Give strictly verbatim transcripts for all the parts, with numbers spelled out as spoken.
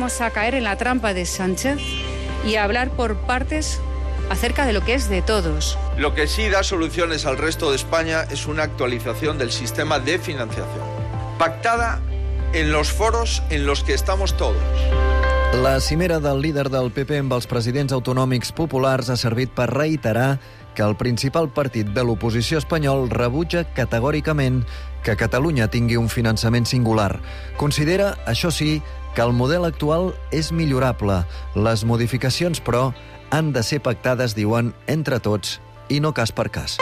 vamos a caer en la trampa de Sánchez y a hablar por partes acerca de lo que es de todos. Lo que sí da soluciones al resto de España es una actualización del sistema de financiación, pactada en los foros en los que estamos todos. La cimera del líder del P P amb els presidents autonòmics populars ha servit per reiterar que el principal partit de l'oposició espanyol rebutja categòricament que Catalunya tingui un finançament singular. Considera, això sí, que el model actual és millorable. Les modificacions, però, han de ser pactades, diuen, entre tots i no cas per cas.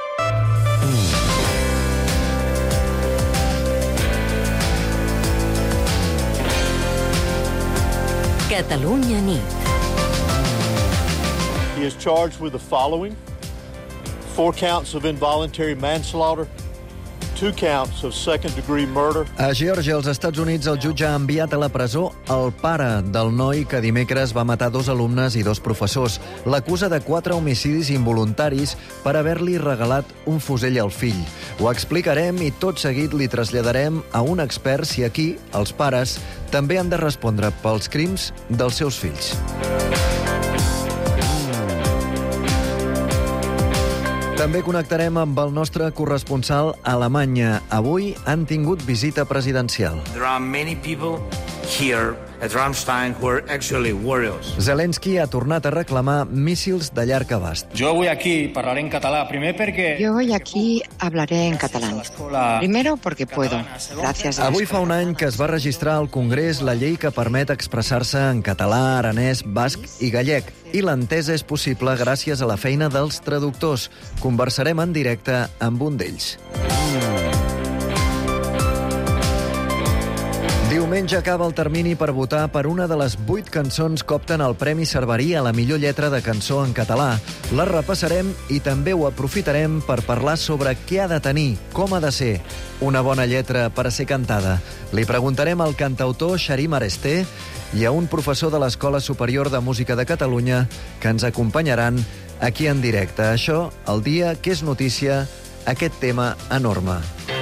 Catalunya nit. He is charged with the following: four counts of involuntary manslaughter, two counts of second-degree murder. A Geòrgia, als Estats Units, el jutge ha enviat a la presó el pare del noi que dimecres va matar dos alumnes i dos professors. L'acusa de quatre homicidis involuntaris per haver-li regalat un fusell al fill. Ho explicarem i tot seguit li traslladarem a un expert si aquí, els pares, també han de respondre pels crims dels seus fills. També connectarem amb el nostre corresponsal a Alemanya. Avui han tingut visita presidencial. There are many people here at Rammstein who are actually warriors. Zelensky ha tornat a reclamar míssils de llarg abast. Yo voy aquí, parlaré en catalán, primer porque... Yo voy aquí, hablaré en catalán. Primero porque puedo, gracias a Avui fa un any que es va registrar al Congrés la llei que permet expressar-se en català, aranès, basc i gallec. I l'entesa és possible gràcies a la feina dels traductors. Conversarem en directe amb un d'ells. Diumenge acaba el termini per votar per una de les vuit cançons que opten al Premi Cerverí a la millor lletra de cançó en català. La repassarem i també ho aprofitarem per parlar sobre què ha de tenir, com ha de ser una bona lletra per a ser cantada. Li preguntarem al cantautor Xarim Aresté i a un professor de l'Escola Superior de Música de Catalunya que ens acompanyaran aquí en directe. Això, el dia que és notícia, aquest tema enorme.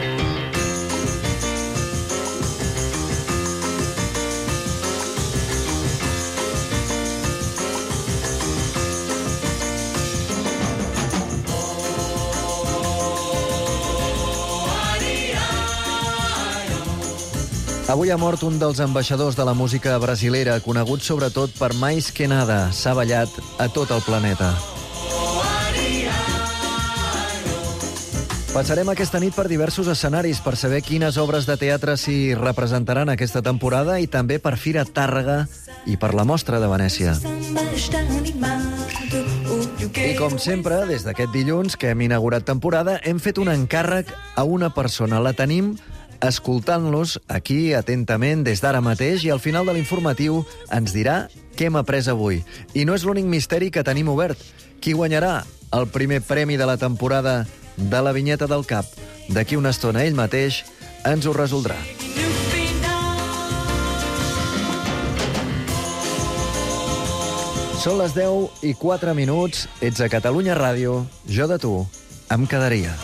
Avui ha mort un dels ambaixadors de la música brasilera, conegut sobretot per Mais que Nada. S'ha ballat a tot el planeta. Passarem aquesta nit per diversos escenaris per saber quines obres de teatre s'hi representaran aquesta temporada i també per Fira Tàrrega i per la Mostra de Venècia. I com sempre, des d'aquest dilluns que hem inaugurat temporada, hem fet un encàrrec a una persona. La tenim escoltant-los aquí atentament des d'ara mateix i al final de l'informatiu ens dirà què hem après avui. I no és l'únic misteri que tenim obert. Qui guanyarà el primer premi de la temporada de la Vinyeta del Cap? D'aquí una estona ell mateix ens ho resoldrà. Són les deu i quatre minuts, ets a Catalunya Ràdio, jo de tu em quedaria.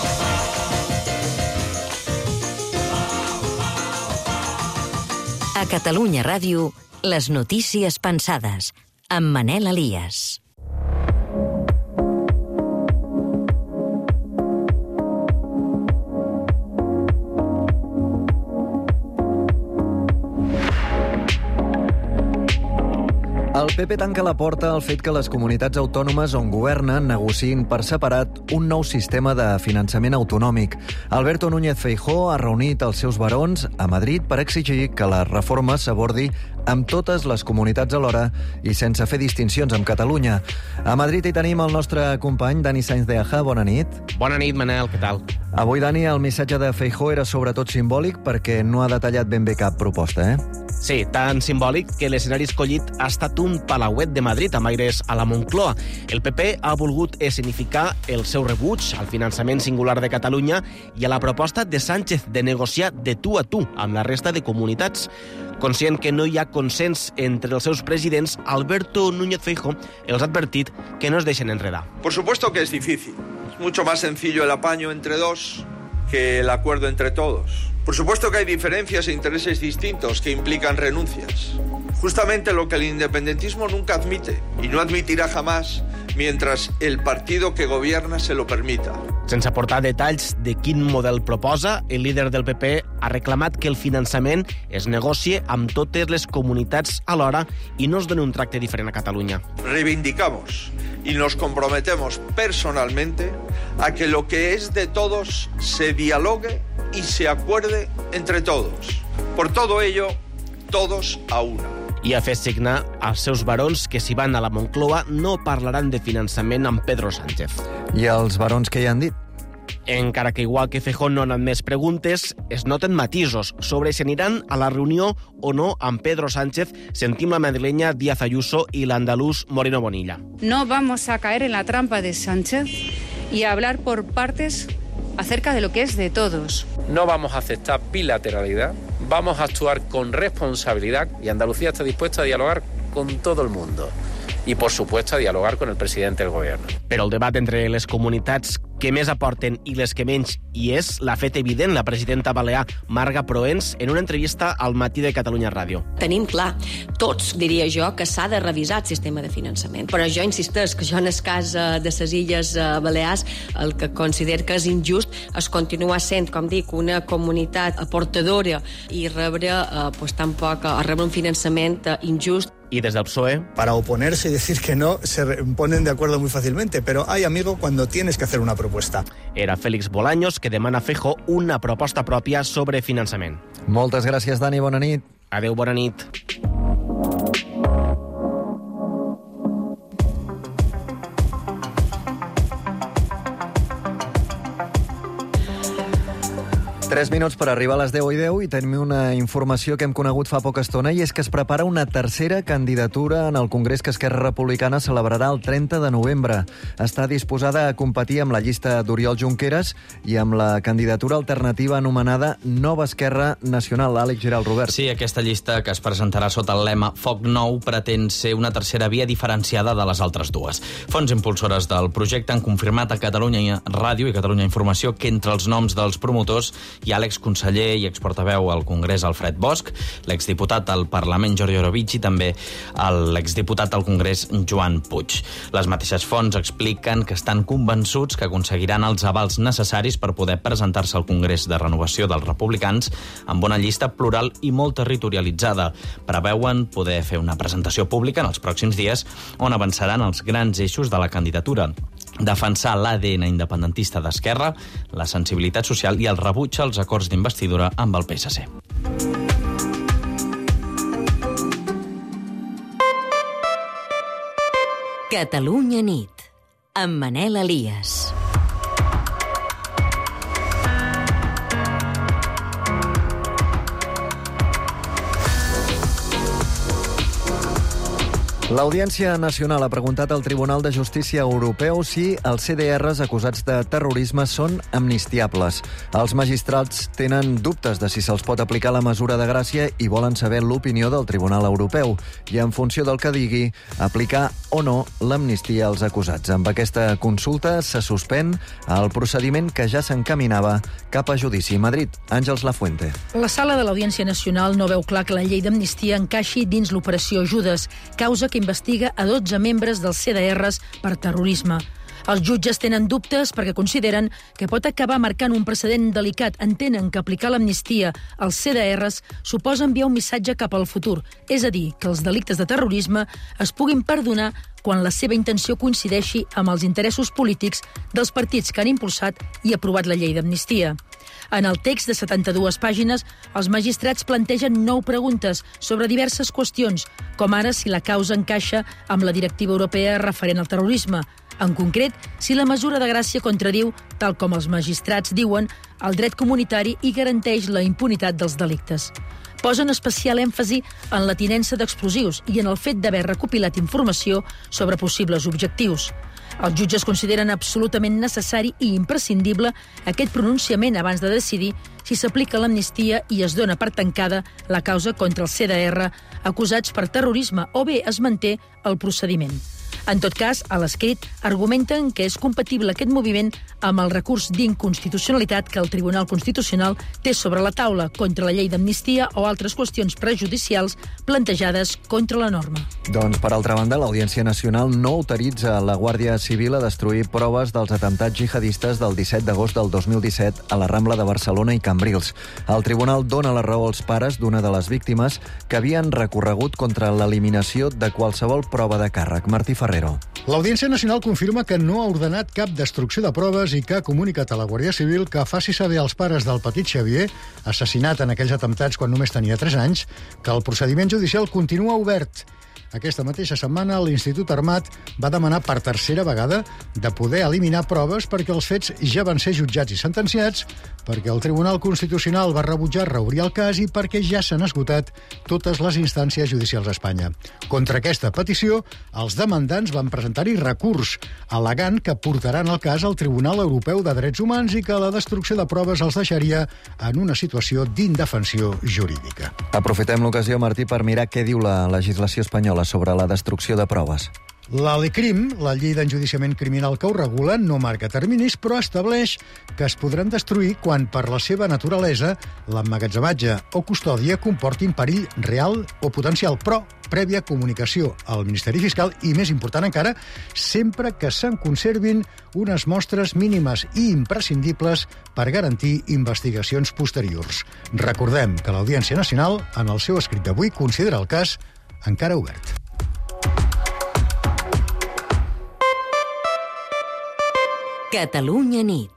A Catalunya Ràdio, les notícies pensades, amb Manel Elias. El P P tanca la porta al fet que les comunitats autònomes on governen negociïn per separat un nou sistema de finançament autonòmic. Alberto Núñez Feijóo ha reunit els seus barons a Madrid per exigir que la reforma s'abordi amb totes les comunitats alhora i sense fer distincions amb Catalunya. A Madrid hi tenim el nostre company Dani Sainz de Aja. Bona nit. Bona nit, Manel, què tal? Avui, Dani, el missatge de Feijóo era sobretot simbòlic perquè no ha detallat ben bé cap proposta, eh? Sí, tan simbòlic que l'escenari escollit ha estat un palauet de Madrid amb aires a la Moncloa. El P P ha volgut escenificar el seu rebuig al finançament singular de Catalunya i a la proposta de Sánchez de negociar de tu a tu amb la resta de comunitats. Conscient que no hi ha consens entre els seus presidents, Alberto Núñez Feijóo els ha advertit que no es deixen enredar. Por supuesto que es difícil. Es mucho más sencillo el apaño entre dos, que el acuerdo entre todos. Por supuesto que hay diferencias e intereses distintos que implican renuncias. Justamente lo que el independentismo nunca admite y no admitirà jamás mientras el partido que gobierna se lo permita. Sense aportar detalls de quin model proposa, el líder del P P ha reclamat que el finançament es negocie amb totes les comunitats alhora i no es doni un tracte diferent a Catalunya. Reivindicamos y nos comprometemos personalmente a que lo que es de todos se dialogue y se acuerde entre todos. Por todo ello, todos a una. I ha fet signar als seus barons que si van a la Moncloa no parlaran de finançament amb Pedro Sánchez. I els barons què hi han dit? Encara que igual que Feijóo no han admès preguntes, es noten matisos sobre si aniran a la reunió o no amb Pedro Sánchez. Sentim la madrilenya Díaz Ayuso i l'andalús Moreno Bonilla. No vamos a caer en la trampa de Sánchez y a hablar por partes acerca de lo que es de todos. No vamos a aceptar bilateralidad, vamos a actuar con responsabilidad y Andalucía está dispuesta a dialogar con todo el mundo y, por supuesto, a dialogar con el presidente del gobierno. Però el debat entre les comunitats que més aporten i les que menys hi és l'ha fet evident la presidenta balear Marga Proens en una entrevista al Matí de Catalunya Ràdio. Tenim clar, tots, diria jo, que s'ha de revisar el sistema de finançament. Però jo insisteix que jo en el cas de les Illes Balears el que considero que és injust és continuar sent, com dic, una comunitat aportadora i rebre, eh, pues, tampoc, rebre un finançament injust. Y desde el P S O E... Para oponerse y decir que no, se ponen de acuerdo muy fácilmente, pero hay, amigo, cuando tienes que hacer una propuesta. Era Félix Bolaños, que demana a Feijóo una proposta pròpia sobre finançament. Moltes gràcies, Dani. Bona nit. Adéu, bona nit. Tres minuts per arribar a les deu i deu i tenim una informació que hem conegut fa poca estona i és que es prepara una tercera candidatura en el Congrés que Esquerra Republicana celebrarà el trenta de novembre. Està disposada a competir amb la llista d'Oriol Junqueras i amb la candidatura alternativa anomenada Nova Esquerra Nacional. Àlex Giral, Robert. Sí, aquesta llista que es presentarà sota el lema Foc Nou pretén ser una tercera via diferenciada de les altres dues. Fonts impulsores del projecte han confirmat a Catalunya Ràdio i Catalunya Informació que entre els noms dels promotors hi ha l'exconseller i exportaveu al Congrés Alfred Bosch, l'exdiputat al Parlament Jordi Orobitg i també l'exdiputat al Congrés Joan Puig. Les mateixes fonts expliquen que estan convençuts que aconseguiran els avals necessaris per poder presentar-se al Congrés de Renovació dels Republicans amb una llista plural i molt territorialitzada. Preveuen poder fer una presentació pública en els pròxims dies on avançaran els grans eixos de la candidatura. Defensar l'A D N independentista d'Esquerra, la sensibilitat social i el rebuig als acords d'investidura amb el P S C. Catalunya nit, amb Manel Elias. L'Audiència Nacional ha preguntat al Tribunal de Justícia Europeu si els C D Rs acusats de terrorisme són amnistiables. Els magistrats tenen dubtes de si se'ls pot aplicar la mesura de gràcia i volen saber l'opinió del Tribunal Europeu i, en funció del que digui, aplicar o no l'amnistia als acusats. Amb aquesta consulta se suspèn el procediment que ja s'encaminava cap a judici. Madrid, Àngels Lafuente. La sala de l'Audiència Nacional no veu clar que la llei d'amnistia encaixi dins l'operació Judes, causa que investiga a dotze membres dels C D Rs per terrorisme. Els jutges tenen dubtes perquè consideren que pot acabar marcant un precedent delicat. Entenen que aplicar l'amnistia als C D Rs suposa enviar un missatge cap al futur, és a dir, que els delictes de terrorisme es puguin perdonar quan la seva intenció coincideixi amb els interessos polítics dels partits que han impulsat i aprovat la llei d'amnistia. En el text de setanta-dues pàgines, els magistrats plantegen nou preguntes sobre diverses qüestions, com ara si la causa encaixa amb la directiva europea referent al terrorisme. En concret, si la mesura de gràcia contradiu, tal com els magistrats diuen, el dret comunitari i garanteix la impunitat dels delictes. Posen especial èmfasi en la tinença d'explosius i en el fet d'haver recopilat informació sobre possibles objectius. Els jutges consideren absolutament necessari i imprescindible aquest pronunciament abans de decidir si s'aplica l'amnistia i es dona per tancada la causa contra el C D R acusats per terrorisme o bé es manté el procediment. En tot cas, a l'escrit, argumenten que és compatible aquest moviment amb el recurs d'inconstitucionalitat que el Tribunal Constitucional té sobre la taula contra la llei d'amnistia o altres qüestions prejudicials plantejades contra la norma. Doncs, per altra banda, l'Audiència Nacional no autoritza la Guàrdia Civil a destruir proves dels atemptats jihadistes del disset d'agost del dos mil disset a la Rambla de Barcelona i Cambrils. El tribunal dona la raó als pares d'una de les víctimes que havien recorregut contra l'eliminació de qualsevol prova de càrrec. Martí Ferrero. L'Audiència Nacional confirma que no ha ordenat cap destrucció de proves i que ha comunicat a la Guàrdia Civil que faci saber als pares del petit Xavier, assassinat en aquells atemptats quan només tenia tres anys, que el procediment judicial continua obert. Aquesta mateixa setmana, l'Institut Armat va demanar per tercera vegada de poder eliminar proves perquè els fets ja van ser jutjats i sentenciats, perquè el Tribunal Constitucional va rebutjar reobrir el cas i perquè ja s'han esgotat totes les instàncies judicials a Espanya. Contra aquesta petició, els demandants van presentar-hi recurs, al·legant que portaran el cas al Tribunal Europeu de Drets Humans i que la destrucció de proves els deixaria en una situació d'indefensió jurídica. Aprofitem l'ocasió, Martí, per mirar què diu la legislació espanyola sobre la destrucció de proves. La LECRIM, la llei d'enjudiciament criminal que ho regula, no marca terminis, però estableix que es podran destruir quan, per la seva naturalesa, l'emmagatzematge o custòdia comportin perill real o potencial, però prèvia comunicació al Ministeri Fiscal i, més important encara, sempre que se'n conservin unes mostres mínimes i imprescindibles per garantir investigacions posteriors. Recordem que l'Audiència Nacional, en el seu escrit d'avui, considera el cas encara obert. Catalunya nit.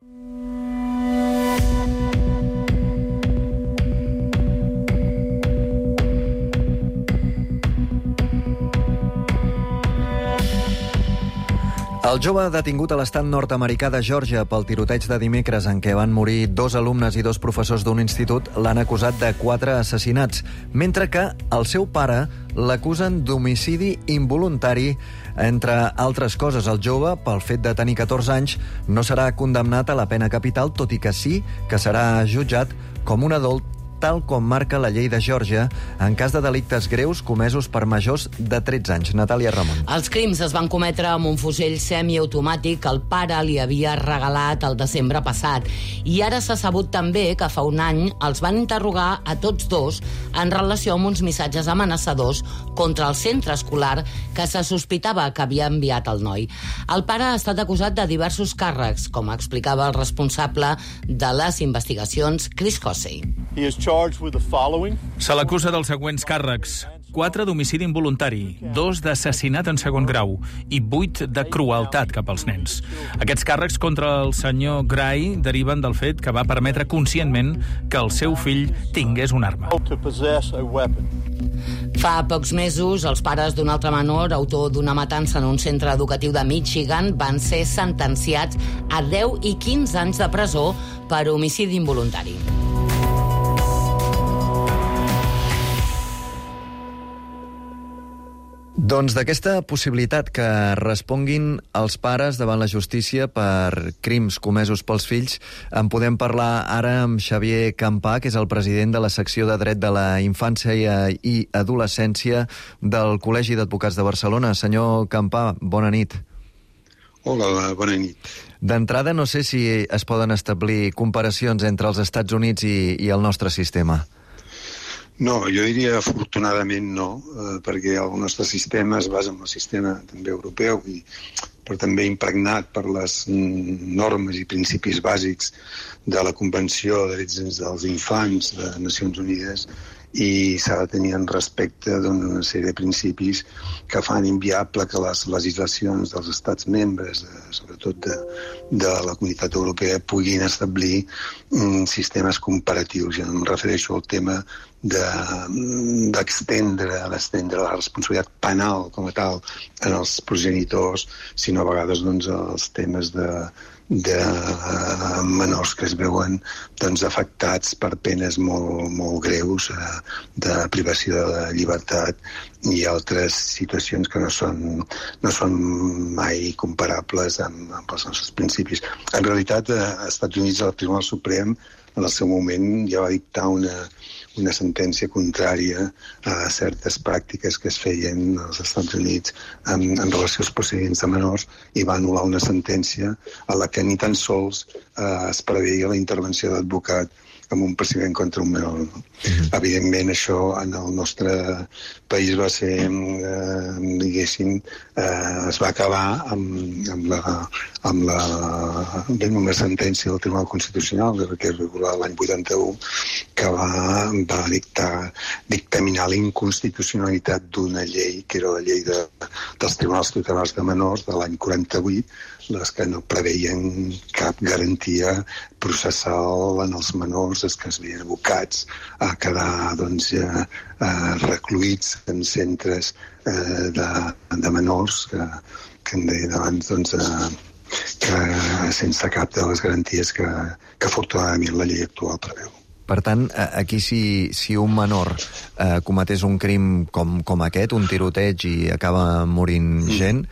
El jove detingut a l'estat nord-americà de Geòrgia pel tiroteig de dimecres en què van morir dos alumnes i dos professors d'un institut l'han acusat de quatre assassinats, mentre que el seu pare l'acusen d'homicidi involuntari. Entre altres coses, el jove, pel fet de tenir catorze anys, no serà condemnat a la pena capital, tot i que sí que serà jutjat com un adult, tal com marca la llei de Geòrgia, en cas de delictes greus comesos per majors de tretze anys. Natàlia Ramon. Els crims es van cometre amb un fusell semiautomàtic que el pare li havia regalat el desembre passat. I ara s'ha sabut també que fa un any els van interrogar a tots dos en relació amb uns missatges amenaçadors contra el centre escolar que se sospitava que havia enviat el noi. El pare ha estat acusat de diversos càrrecs, com explicava el responsable de les investigacions, Chris Hossey. Se l'acusa dels següents càrrecs: quatre d'homicidi involuntari, dos d'assassinat en segon grau i vuit de crueltat cap als nens. Aquests càrrecs contra el senyor Gray deriven del fet que va permetre conscientment que el seu fill tingués una arma. Fa pocs mesos, els pares d'un altre menor, autor d'una matança en un centre educatiu de Michigan, van ser sentenciats a deu i quinze anys de presó per homicidi involuntari. Doncs d'aquesta possibilitat que responguin els pares davant la justícia per crims comesos pels fills, en podem parlar ara amb Xavier Campà, que és el president de la secció de Dret de la Infància i Adolescència del Col·legi d'Advocats de Barcelona. Senyor Campà, bona nit. Hola, bona nit. D'entrada, no sé si es poden establir comparacions entre els Estats Units i, i el nostre sistema. No, jo diria afortunadament no, eh, perquè el nostre sistema es basa en el sistema també europeu, i, però també impregnat per les normes i principis bàsics de la Convenció de Drets dels Infants de Nacions Unides, i s'ha de tenir en respecte d'una sèrie de principis que fan inviable que les legislacions dels estats membres, sobretot de, de la Comunitat Europea, puguin establir mm, sistemes comparatius. Jo no em refereixo al tema d'estendre de, d'estendre la responsabilitat penal com a tal en els progenitors, sinó a vegades doncs, els temes de de menors que es veuen doncs, afectats per penes molt, molt greus eh, de privació de llibertat i altres situacions que no són, no són mai comparables amb, amb els nostres principis. En realitat, a Estats Units, al Tribunal Suprem, en el seu moment ja va dictar una, una sentència contrària a certes pràctiques que es feien als Estats Units en, en relació als procediments de menors i va anul·lar una sentència a la que ni tan sols eh, es preveia la intervenció d'advocat amb un procediment contra un menor. No? Mm-hmm. Evidentment, això en el nostre país va ser, eh, diguéssim, eh, es va acabar amb, amb, la, amb, la, amb una sentència del Tribunal Constitucional, que és regular l'any vuitanta-u, que va, va dictar, dictaminar la inconstitucionalitat d'una llei, que era la llei de, dels Tribunals Tutelars de Menors de l'any quaranta-vuit, les que no preveien cap garantia processal en els menors, els que es veien abocats a quedar doncs, eh, eh, recluïts en centres eh, de, de menors que, que en deien abans doncs, eh, que sense cap de les garanties que, que afortunadament la llei actual preveu. Per tant, aquí si, si un menor eh, cometés un crim com, com aquest, un tiroteig i acaba morint gent,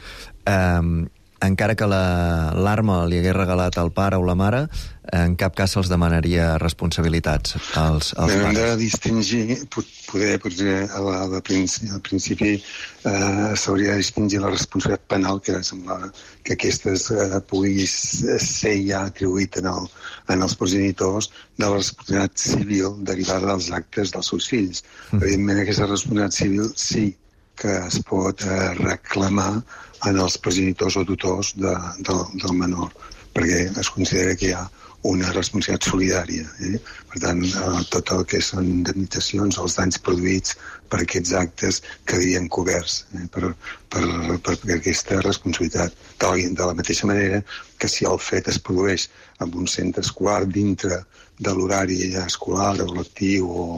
eh, encara que l'arma la, li hagués regalat al pare o la mare, en cap cas se'ls demanaria responsabilitats als, als pares. Hem de distingir, poder, potser al principi eh, s'hauria de distingir la responsabilitat penal, que sembla que aquestes eh, pugui ser ja atribuït en, el, en els progenitors, de la responsabilitat civil derivada dels actes dels seus fills. Mm. Evidentment, aquesta responsabilitat civil sí que es pot eh, reclamar en els progenitors o tutors de, de, del menor, perquè es considera que hi ha una responsabilitat solidària. Eh? Per tant, eh, tot el que són indemnitzacions, els danys produïts per aquests actes quedarien coberts eh? per, per, per, per aquesta responsabilitat. De la, de la mateixa manera que si el fet es produeix en un centre escolar dintre de l'horari escolar o lectiu o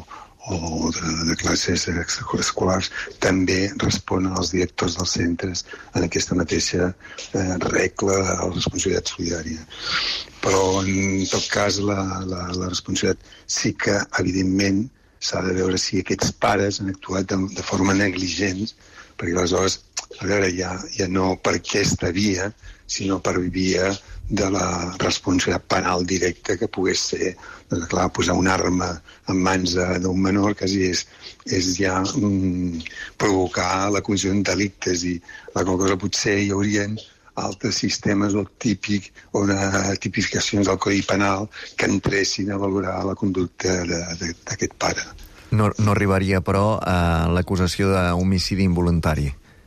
o de, de classes escolars, també responen els directors dels centres en aquesta mateixa eh, regla de la responsabilitat solidària. Però, en tot cas, la, la, la responsabilitat sí que, evidentment, s'ha de veure si aquests pares han actuat de, de forma negligent, perquè aleshores, a veure, ja, ja no per aquesta via, sinó per via de la responsabilitat penal directa que pogués ser, doncs, clar, posar una arma en mans d'un menor quasi és, és ja mm, provocar la comissió de delictes i la qual cosa potser hi haurien altres sistemes o típic o una tipificacions del Codi Penal que entressin a valorar la conducta d'aquest pare. No, no arribaria, però, a l'acusació d'homicidi involuntari?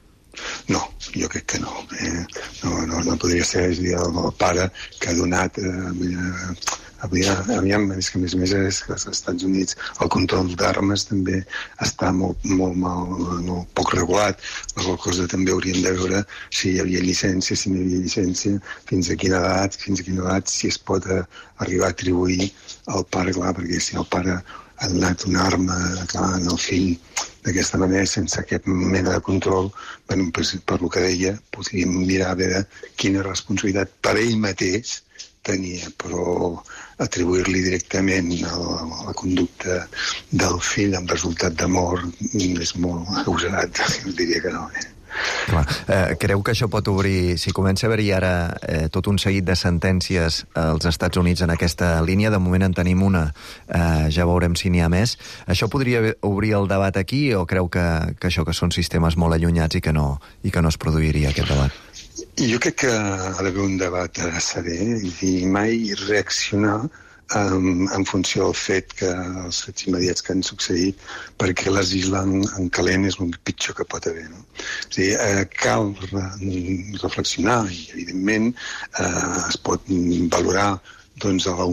No, jo crec que no. Eh, no, no, no podria ser, és a dir, el, el pare que ha donat... Eh, aviam, és que a més a més és que als Estats Units el control d'armes també està molt, molt, molt, molt poc regulat. La qual cosa també hauríem de veure si hi havia llicència, si no hi havia llicència, fins a quina edat, fins a quina edat, si es pot eh, arribar a atribuir al pare, clar, perquè si el pare ha donat una arma, clar, en el fill d'aquesta manera, sense cap mena de control, bueno, per, per lo que deia, podríem mirar a veure quina responsabilitat per ell mateix tenia, però atribuir-li directament a la, a la conducta del fill amb resultat de mort és molt agosarat, diria que no. Eh? Clar. Eh, creu que això pot obrir, si comença a haver-hi ara eh, tot un seguit de sentències als Estats Units en aquesta línia, de moment en tenim una, eh, ja veurem si n'hi ha més, això podria obrir el debat aquí o creu que, que això que són sistemes molt allunyats i que no, i que no es produiria aquest debat? Jo crec que ha d'haver un debat serè i mai reaccionar en, en funció del fet que els fets immediats que han succeït, perquè legislar en, en calent és el pitjor que pot haver. No? És a dir, eh, cal re, reflexionar i, evidentment, eh, es pot valorar doncs, a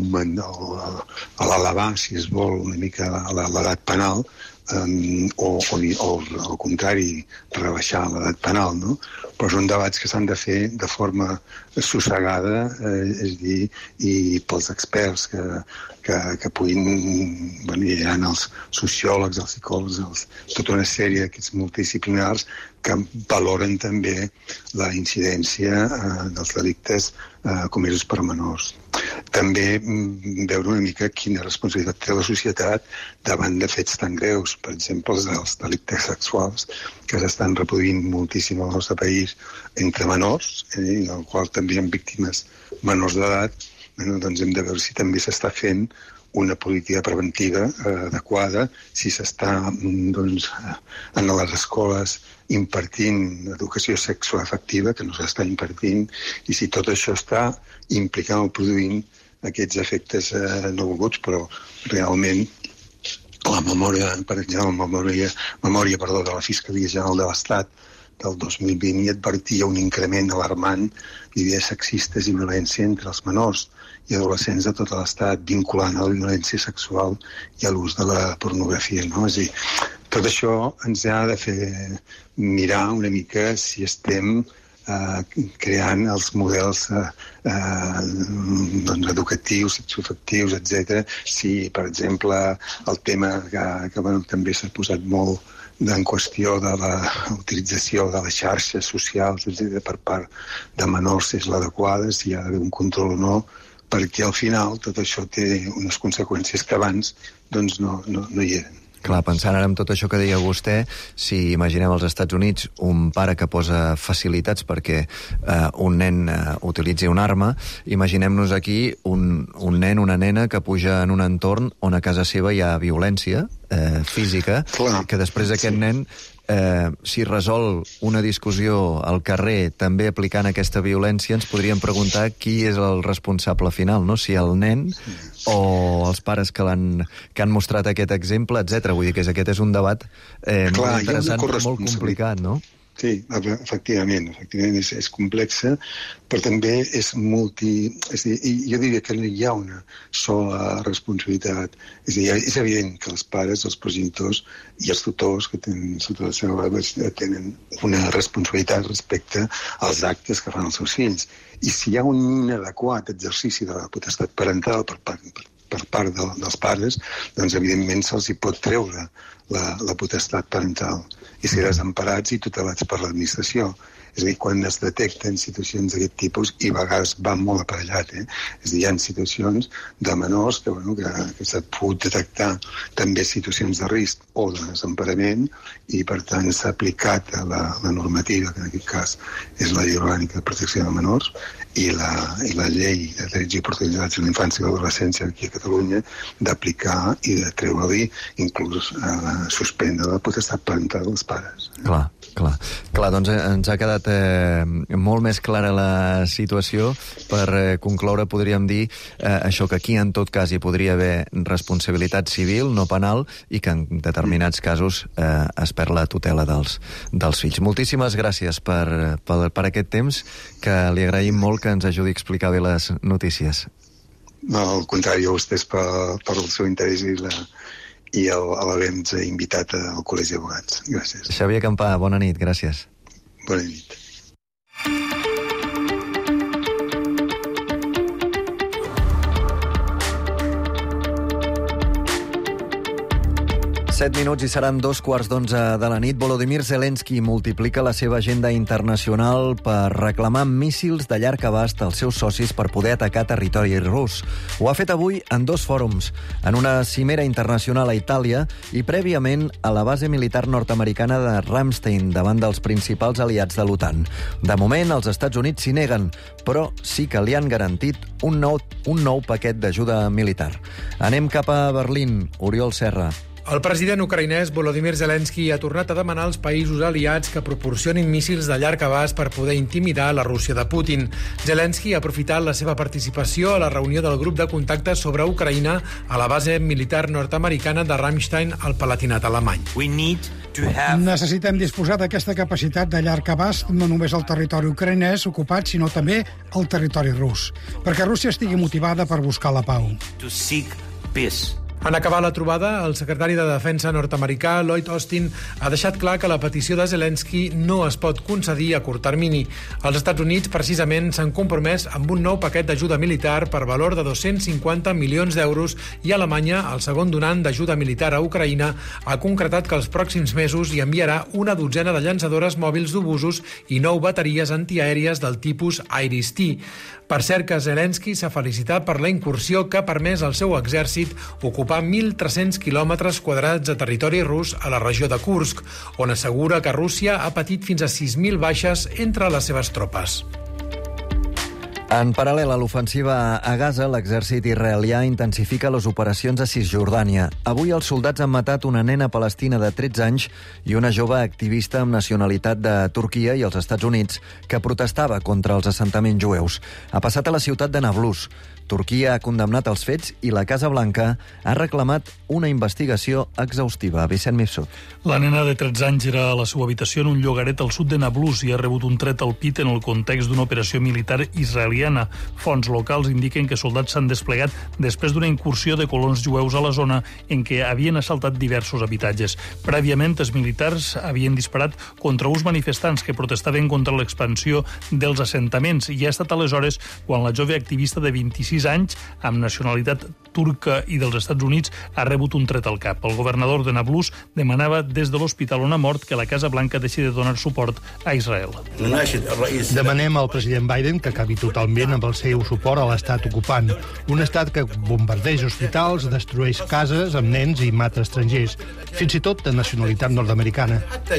l'elevar, si es vol, una mica l'edat penal, Um, o, o, o al contrari, rebaixar l'edat penal, no? Però són debats que s'han de fer de forma sossegada, eh, és dir, i pels experts que, que, que puguin, bueno, hi ha els sociòlegs, els psicòlegs, els, tota una sèrie d'aquests multidisciplinars que valoren també la incidència eh, dels delictes eh, comesos per menors. També mm, veure una mica quina responsabilitat té la societat davant de fets tan greus, per exemple, els dels delictes sexuals, que s'estan reproduint moltíssim al nostre país entre menors, eh, en el qual també hi ha víctimes menors d'edat. Bueno, doncs hem de veure si també s'està fent una política preventiva eh, adequada, si s'està doncs, en les escoles impartint educació sexoafectiva, que no s'està impartint, i si tot això està implicant o produint aquests efectes eh, no volguts, però realment la memòria, per exemple, la memòria, memòria perdó, de la Fiscalia General de l'Estat del dos mil vint i advertia un increment alarmant d'idees sexistes i violència entre els menors i adolescents de tot l'Estat, vinculant a la violència sexual i a l'ús de la pornografia. No? És a dir, tot això ens ha de fer mirar una mica si estem eh, creant els models eh, eh, doncs, educatius, sexoafectius, etcètera. Si, per exemple, el tema que, que bueno, també s'ha posat molt en qüestió de la utilització de les xarxes socials, etcètera, per part de menors és l'adequada, si hi ha d'haver un control o no, perquè al final tot això té unes conseqüències que abans doncs, no, no, no hi eren. Clar, pensant ara en tot això que deia vostè, si imaginem als Estats Units un pare que posa facilitats perquè eh, un nen eh, utilitzi una arma, imaginem-nos aquí un, un nen, una nena que puja en un entorn on a casa seva hi ha violència eh, física, Clar. que després aquest sí. nen Eh, si resol una discussió al carrer també aplicant aquesta violència, ens podríem preguntar qui és el responsable final, no? Si el nen o els pares que, l'han, que han mostrat aquest exemple, etcètera. Vull dir que aquest és un debat eh, Clar, molt interessant però molt complicat, no? Sí, efectivament, efectivament és, és complexa, però també és multi... És a dir, jo diria que no hi ha una sola responsabilitat. És a dir, és evident que els pares, els progenitors i els tutors que tenen sota la seva base tenen una responsabilitat respecte als actes que fan els seus fills. I si hi ha un inadequat exercici de la potestat parental per part, per, per part de, dels pares, doncs evidentment se'ls hi pot treure la, la potestat parental i ser desemparats i tutelats per l'administració. És a dir, quan es detecten situacions d'aquest tipus, i a vegades va molt aparellat, eh? És a dir, hi ha situacions de menors que, bueno, que, que s'ha pogut detectar també situacions de risc o de desemparament i, per tant, s'ha aplicat a la, la normativa, que en aquest cas és la Llei Orgànica de Protecció de Menors, i la, i la Llei de Drets i Oportunitats de la Infància i l'Adolescència aquí a Catalunya, d'aplicar i de treure-li, inclús eh, suspendre la potestat parental dels pares. Clar, clar. Clar, doncs ens ha quedat eh, molt més clara la situació. Per eh, concloure, podríem dir eh, això, que aquí en tot cas hi podria haver responsabilitat civil, no penal, i que en determinats casos eh, es perd la tutela dels, dels fills. Moltíssimes gràcies per, per, per aquest temps, que li agraïm molt que ens ajudi a explicar bé les notícies. No, al contrari, a vostès per, per el seu interès i la i l'haver-nos invitat al Col·legi d'Advocats. Gràcies. Xavier Campà, bona nit, gràcies. Bona nit. Set minuts i seran dos quarts d'onze de la nit. Volodymyr Zelensky multiplica la seva agenda internacional per reclamar míssils de llarg abast als seus socis per poder atacar territori rus. Ho ha fet avui en dos fòrums, en una cimera internacional a Itàlia i prèviament a la base militar nord-americana de Ramstein, davant dels principals aliats de l'OTAN. De moment, els Estats Units s'hi neguen, però sí que li han garantit un nou, un nou paquet d'ajuda militar. Anem cap a Berlín. Oriol Serra. El president ucraïnès Volodymyr Zelensky ha tornat a demanar als països aliats que proporcionin míssils de llarg abast per poder intimidar la Rússia de Putin. Zelensky ha aprofitat la seva participació a la reunió del grup de contacte sobre Ucraïna a la base militar nord-americana de Ramstein al Palatinat alemany. Necessitem disposar d'aquesta capacitat de llarg abast no només al territori ucraïnès ocupat, sinó també al territori rus, perquè Rússia estigui motivada per buscar la pau. To seek peace. En acabar la trobada, el secretari de Defensa nord-americà, Lloyd Austin, ha deixat clar que la petició de Zelensky no es pot concedir a curt termini. Els Estats Units, precisament, s'han compromès amb un nou paquet d'ajuda militar per valor de dos-cents cinquanta milions d'euros i Alemanya, el segon donant d'ajuda militar a Ucraïna, ha concretat que els pròxims mesos hi enviarà una dotzena de llançadores mòbils d'obusos i nou bateries antiaèries del tipus Iris-T. Per cert que Zelensky s'ha felicitat per la incursió que ha permès al seu exèrcit ocupar mil tres-cents quilòmetres quadrats de territori rus a la regió de Kursk, on assegura que Rússia ha patit fins a sis mil baixes entre les seves tropes. En paral·lel a l'ofensiva a Gaza, l'exèrcit israelià intensifica les operacions a Cisjordània. Avui els soldats han matat una nena palestina de tretze anys i una jove activista amb nacionalitat de Turquia i els Estats Units que protestava contra els assentaments jueus. Ha passat a la ciutat de Nablus. Turquia ha condemnat els fets i la Casa Blanca ha reclamat una investigació exhaustiva. Vicent Mifsud. La nena de tretze anys era a la seva habitació en un llogaret al sud de Nablus i ha rebut un tret al pit en el context d'una operació militar israeliana. Fonts locals indiquen que soldats s'han desplegat després d'una incursió de colons jueus a la zona en què havien assaltat diversos habitatges. Prèviament, els militars havien disparat contra uns manifestants que protestaven contra l'expansió dels assentaments i ha estat aleshores quan la jove activista de vint-i-sis anys, amb nacionalitat turca i dels Estats Units, ha rebut un tret al cap. El governador de Nablus demanava des de l'hospital on ha mort que la Casa Blanca deixi de donar suport a Israel. Demanem al president Biden que acabi totalment amb el seu suport a l'estat ocupant. Un estat que bombardeja hospitals, destrueix cases amb nens i mata estrangers, fins i tot de nacionalitat nord-americana.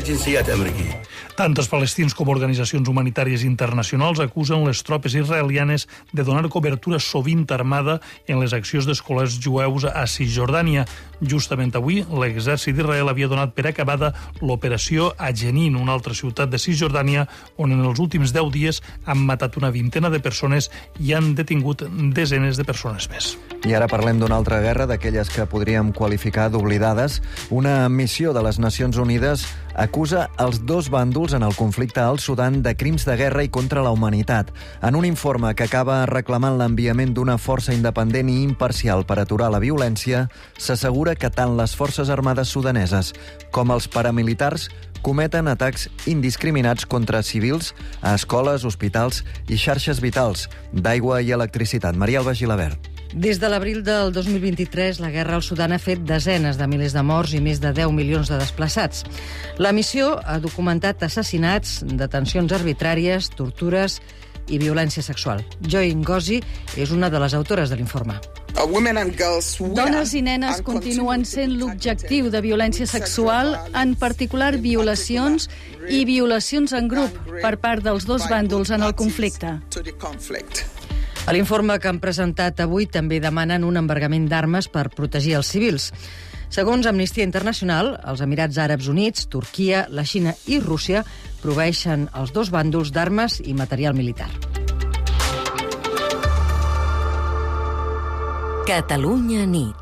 Tant els palestins com organitzacions humanitàries internacionals acusen les tropes israelianes de donar cobertura sovint armada en les accions d'escolars jueus a Cisjordània. Justament avui, l'exèrcit d'Israel havia donat per acabada l'operació a Jenin, una altra ciutat de Cisjordània, on en els últims deu dies han matat una vintena de persones i han detingut desenes de persones més. I ara parlem d'una altra guerra, d'aquelles que podríem qualificar d'oblidades. Una missió de les Nacions Unides acusa els dos bàndols en el conflicte al Sudan de crims de guerra i contra la humanitat. En un informe que acaba reclamant l'enviament d'una força independent i imparcial per aturar la violència, s'assegura que tant les forces armades sudaneses com els paramilitars cometen atacs indiscriminats contra civils a escoles, hospitals i xarxes vitals d'aigua i electricitat. Maria Alba Gilabert. Des de l'abril del dos mil vint-i-tres, la guerra al Sudan ha fet desenes de milers de morts i més de deu milions de desplaçats. La missió ha documentat assassinats, detencions arbitràries, tortures i violència sexual. Joy Ngozi és una de les autores de l'informe. Dones i nenes continuen sent l'objectiu de violència sexual, en particular violacions i violacions en grup per part dels dos bàndols en el conflicte. A l'informe que han presentat avui també demanen un embargament d'armes per protegir els civils. Segons Amnistia Internacional, els Emirats Àrabs Units, Turquia, la Xina i Rússia proveeixen els dos bàndols d'armes i material militar. Catalunya nit.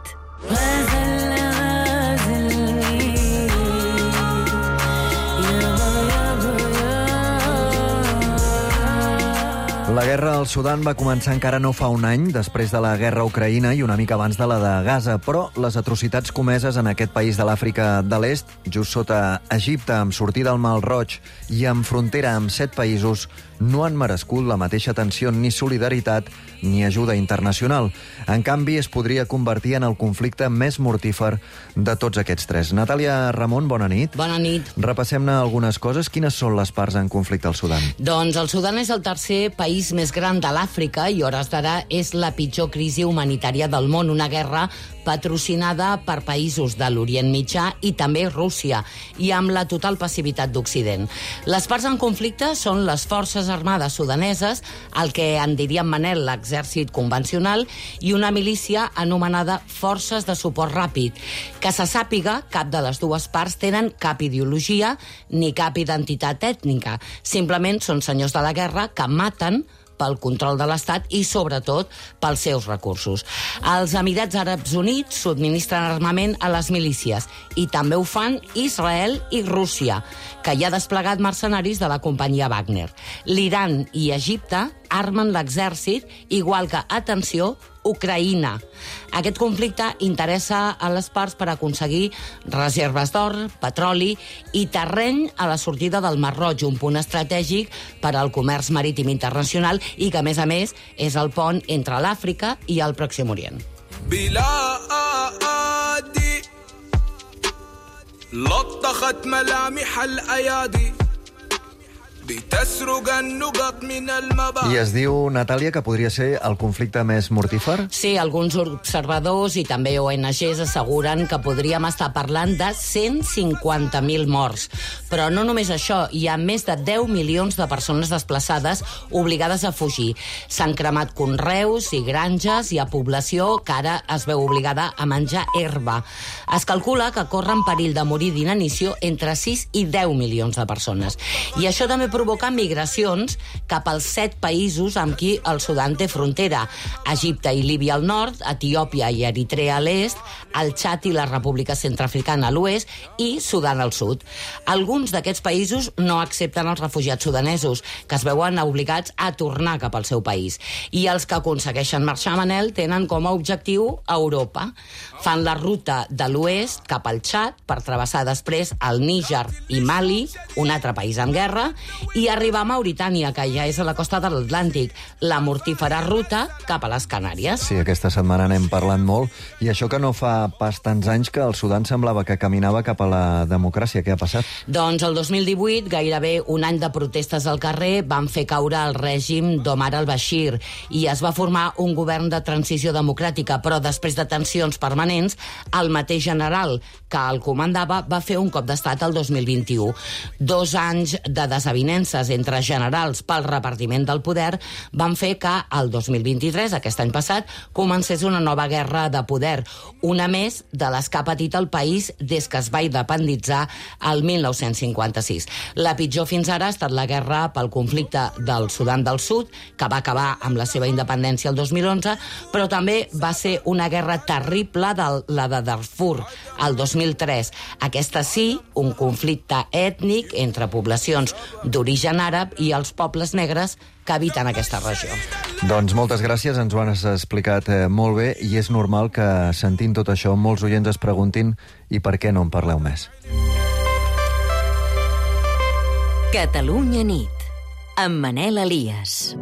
La guerra al Sudan va començar encara no fa un any, després de la guerra a Ucraïna i una mica abans de la de Gaza, però les atrocitats comeses en aquest país de l'Àfrica de l'Est, just sota Egipte, amb sortida al Mar Roig i amb frontera amb set països, no han merescut la mateixa atenció ni solidaritat ni ajuda internacional. En canvi, es podria convertir en el conflicte més mortífer de tots aquests tres. Natàlia Ramon, bona nit. Bona nit. Repassem-ne algunes coses. Quines són les parts en conflicte al Sudan? Doncs el Sudan és el tercer país més gran de l'Àfrica i, hores d'ara, és la pitjor crisi humanitària del món. Una guerra patrocinada per països de l'Orient Mitjà i també Rússia, i amb la total passivitat d'Occident. Les parts en conflicte són les forces armades sudaneses, el que en diríem Manel l'exèrcit convencional, i una milícia anomenada Forces de Suport Ràpid. Que se sàpiga, cap de les dues parts tenen cap ideologia ni cap identitat ètnica. Simplement són senyors de la guerra que maten pel control de l'Estat i, sobretot, pels seus recursos. Els Emirats Àrabs Units subministren armament a les milícies i també ho fan Israel i Rússia, que hi ha desplegat mercenaris de la companyia Wagner. L'Iran i Egipte armen l'exèrcit, igual que, atenció, Ucraïna. Aquest conflicte interessa a les parts per aconseguir reserves d'or, petroli i terreny a la sortida del Mar Roig, un punt estratègic per al comerç marítim internacional i que, a més a més, és el pont entre l'Àfrica i el Pròxim Orient. I es diu, Natàlia, que podria ser el conflicte més mortífer? Sí, alguns observadors i també O N Ges asseguren que podríem estar parlant de cent cinquanta mil morts. Però no només això, hi ha més de deu milions de persones desplaçades obligades a fugir. S'han cremat conreus i granges, i hi ha població que ara es veu obligada a menjar herba. Es calcula que corren perill de morir d'inanició entre sis i deu milions de persones. I això també provoca migracions cap als set països amb qui el Sudan té frontera: Egipte i Líbia al nord, Etiòpia i Eritrea a l'est, el Txad i la República Centreafricana a l'oest i Sudan al sud. Alguns d'aquests països no accepten els refugiats sudanesos, que es veuen obligats a tornar cap al seu país. I els que aconsegueixen marxar, Manel, tenen com a objectiu Europa. Fan la ruta de l'oest cap al Txad per travessar després el Níger i Mali, un altre país en guerra, i arribar a Mauritània, que ja és a la costa de l'Atlàntic, la mortífera ruta cap a les Canàries. Sí, aquesta setmana n'hem parlat molt, i això que no fa pas tants anys que el Sudan semblava que caminava cap a la democràcia. Què ha passat? Doncs el dos mil divuit, gairebé un any de protestes al carrer, van fer caure el règim d'Omar al-Bashir i es va formar un govern de transició democràtica, però després de tensions permanents, el mateix general que el comandava va fer un cop d'estat el dos mil vint-i-u. Dos anys de desavinences entre generals pel repartiment del poder van fer que el dos mil vint-i-tres, aquest any passat, comencés una nova guerra de poder, una més de les que ha patit el país des que es va independitzar el mil nou-cents cinquanta-sis. La pitjor fins ara ha estat la guerra pel conflicte del Sudan del Sud, que va acabar amb la seva independència el dos mil onze, però també va ser una guerra terrible, de la de Darfur, el dos mil tres. Aquesta sí, un conflicte ètnic entre poblacions d'origen àrab i els pobles negres que habiten aquesta regió. Doncs moltes gràcies, ens ho has explicat eh, molt bé, i és normal que, sentint tot això, molts oients es preguntin i per què no en parleu més. Catalunya nit, amb Manel Elias.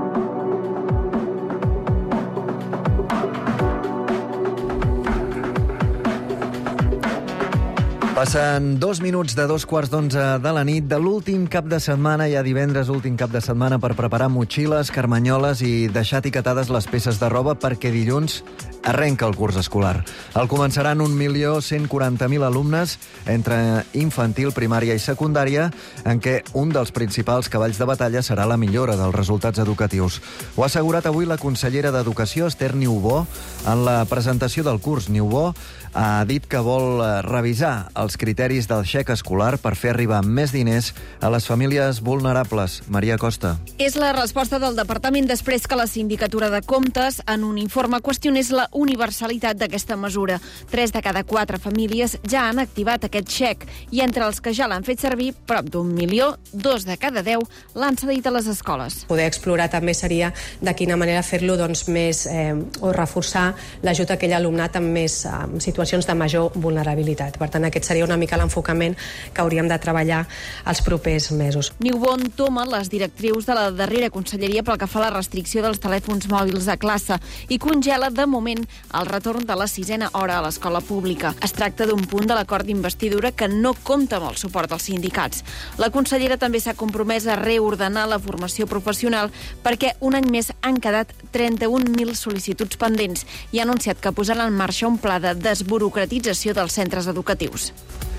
Passen dos minuts de dos quarts d'onze de la nit de l'últim cap de setmana, ja divendres, últim cap de setmana, per preparar motxilles, carmanyoles i deixar etiquetades les peces de roba perquè dilluns arrenca el curs escolar. El començaran un milió cent quaranta mil alumnes entre infantil, primària i secundària, en què un dels principals cavalls de batalla serà la millora dels resultats educatius. Ho ha assegurat avui la consellera d'Educació, Esther Niubó, en la presentació del curs. Niubó ha dit que vol revisar els criteris del xec escolar per fer arribar més diners a les famílies vulnerables. Maria Costa. És la resposta del departament després que la Sindicatura de Comptes en un informe qüestionés la universalitat d'aquesta mesura. Tres de cada quatre famílies ja han activat aquest xec i entre els que ja l'han fet servir, prop d'un milió, dos de cada deu l'han cedit a les escoles. Poder explorar també seria de quina manera fer-lo doncs, més eh, o reforçar l'ajut a aquell alumnat amb més eh, situacions de major vulnerabilitat. Per tant, aquest seria una mica l'enfocament que hauríem de treballar els propers mesos. Niubó entoma les directrius de la darrera conselleria pel que fa a la restricció dels telèfons mòbils a classe i congela, de moment, el retorn de la sisena hora a l'escola pública. Es tracta d'un punt de l'acord d'investidura que no compta amb el suport dels sindicats. La consellera també s'ha compromès a reordenar la formació professional perquè un any més han quedat trenta-un mil sol·licituds pendents i ha anunciat que posarà en marxa un pla de desburocratització dels centres educatius.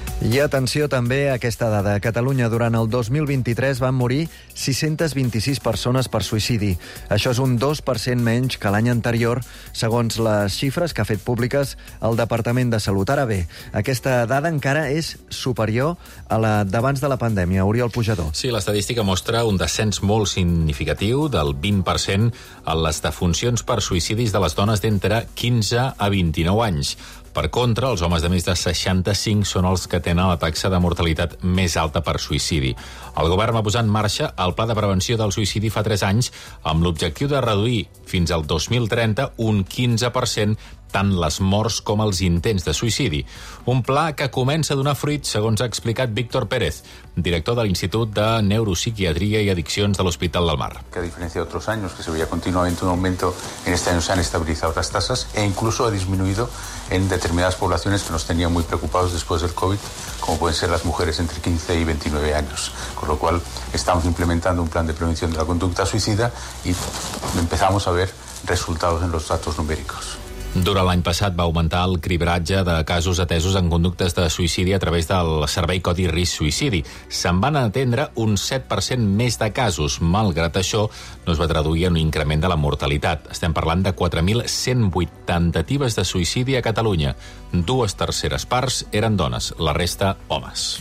I atenció també a aquesta dada. A Catalunya, durant el dos mil vint-i-tres, van morir sis-centes vint-i-sis persones per suïcidi. Això és un dos per cent menys que l'any anterior, segons les xifres que ha fet públiques el Departament de Salut. Ara bé, aquesta dada encara és superior a la d'abans de la pandèmia. Oriol Pujador. Sí, l'estadística mostra un descens molt significatiu del vint per cent en les defuncions per suïcidis de les dones d'entre quinze a vint-i-nou anys. Per contra, els homes de més de seixanta-cinc són els que tenen la taxa de mortalitat més alta per suïcidi. El govern va posar en marxa el Pla de Prevenció del Suïcidi fa tres anys amb l'objectiu de reduir fins al dos mil trenta un quinze per cent tant les morts com els intents de suïcidi. Un pla que comença a donar fruit, segons ha explicat Víctor Pérez, director de l'Institut de Neuropsiquiatria i Addiccions de l'Hospital del Mar. Que a diferencia de otros años, que se veía continuamente un aumento, en este año se han estabilizado las tasas e incluso ha disminuido en determinadas poblaciones que nos tenían muy preocupados después del COVID, como pueden ser las mujeres entre quince y veintinueve años. Con lo cual, estamos implementando un plan de prevención de la conducta suicida y empezamos a ver resultados en los datos numéricos. Durant l'any passat va augmentar el cribratge de casos atesos en conductes de suïcidi a través del Servei Codi Risc Suïcidi. Se'n van atendre un set per cent més de casos. Malgrat això, no es va traduir en un increment de la mortalitat. Estem parlant de quatre mil cent vuit tentatives de suïcidi a Catalunya. Dues terceres parts eren dones, la resta homes.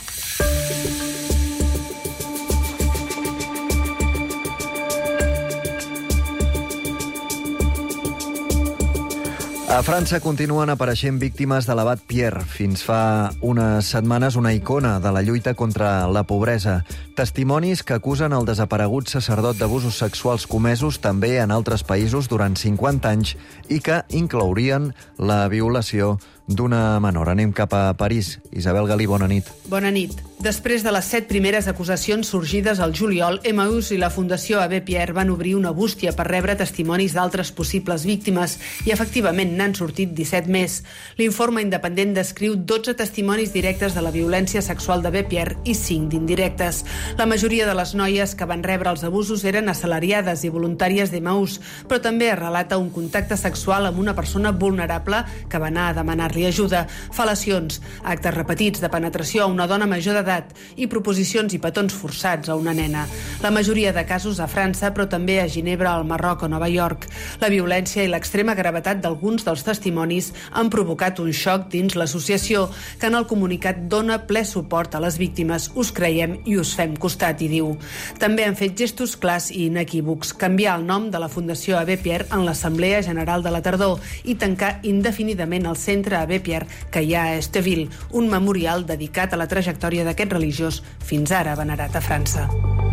A França continuen apareixent víctimes de l'abat Pierre. Fins fa unes setmanes una icona de la lluita contra la pobresa. Testimonis que acusen el desaparegut sacerdot d'abusos sexuals comesos també en altres països durant cinquanta anys i que inclourien la violació d'una menor. Anem cap a París. Isabel Galí, bona nit. Bona nit. Després de les set primeres acusacions sorgides al juliol, Emmaüs i la Fundació Abbé Pierre van obrir una bústia per rebre testimonis d'altres possibles víctimes i, efectivament, n'han sortit disset més. L'informe independent descriu dotze testimonis directes de la violència sexual d'Abbé Pierre i cinc d'indirectes. La majoria de les noies que van rebre els abusos eren assalariades i voluntàries d'Emmaüs, però també es relata un contacte sexual amb una persona vulnerable que va anar a demanar-li ajuda, fal·lacions, actes repetits de penetració a una dona major d'edat i proposicions i petons forçats a una nena. La majoria de casos a França, però també a Ginebra, al Marroc o Nova York. La violència i l'extrema gravetat d'alguns dels testimonis han provocat un xoc dins l'associació, que en el comunicat dona ple suport a les víctimes. Us creiem i us fem costat, i diu. També han fet gestos clars i inequívocs, canviar el nom de la Fundació Abbé Pierre en l'Assemblea General de la Tardor i tancar indefinidament el centre Abbé Pierre que hi ha a Esteville, un memorial dedicat a la trajectòria d'aquest religiós fins ara venerat a França.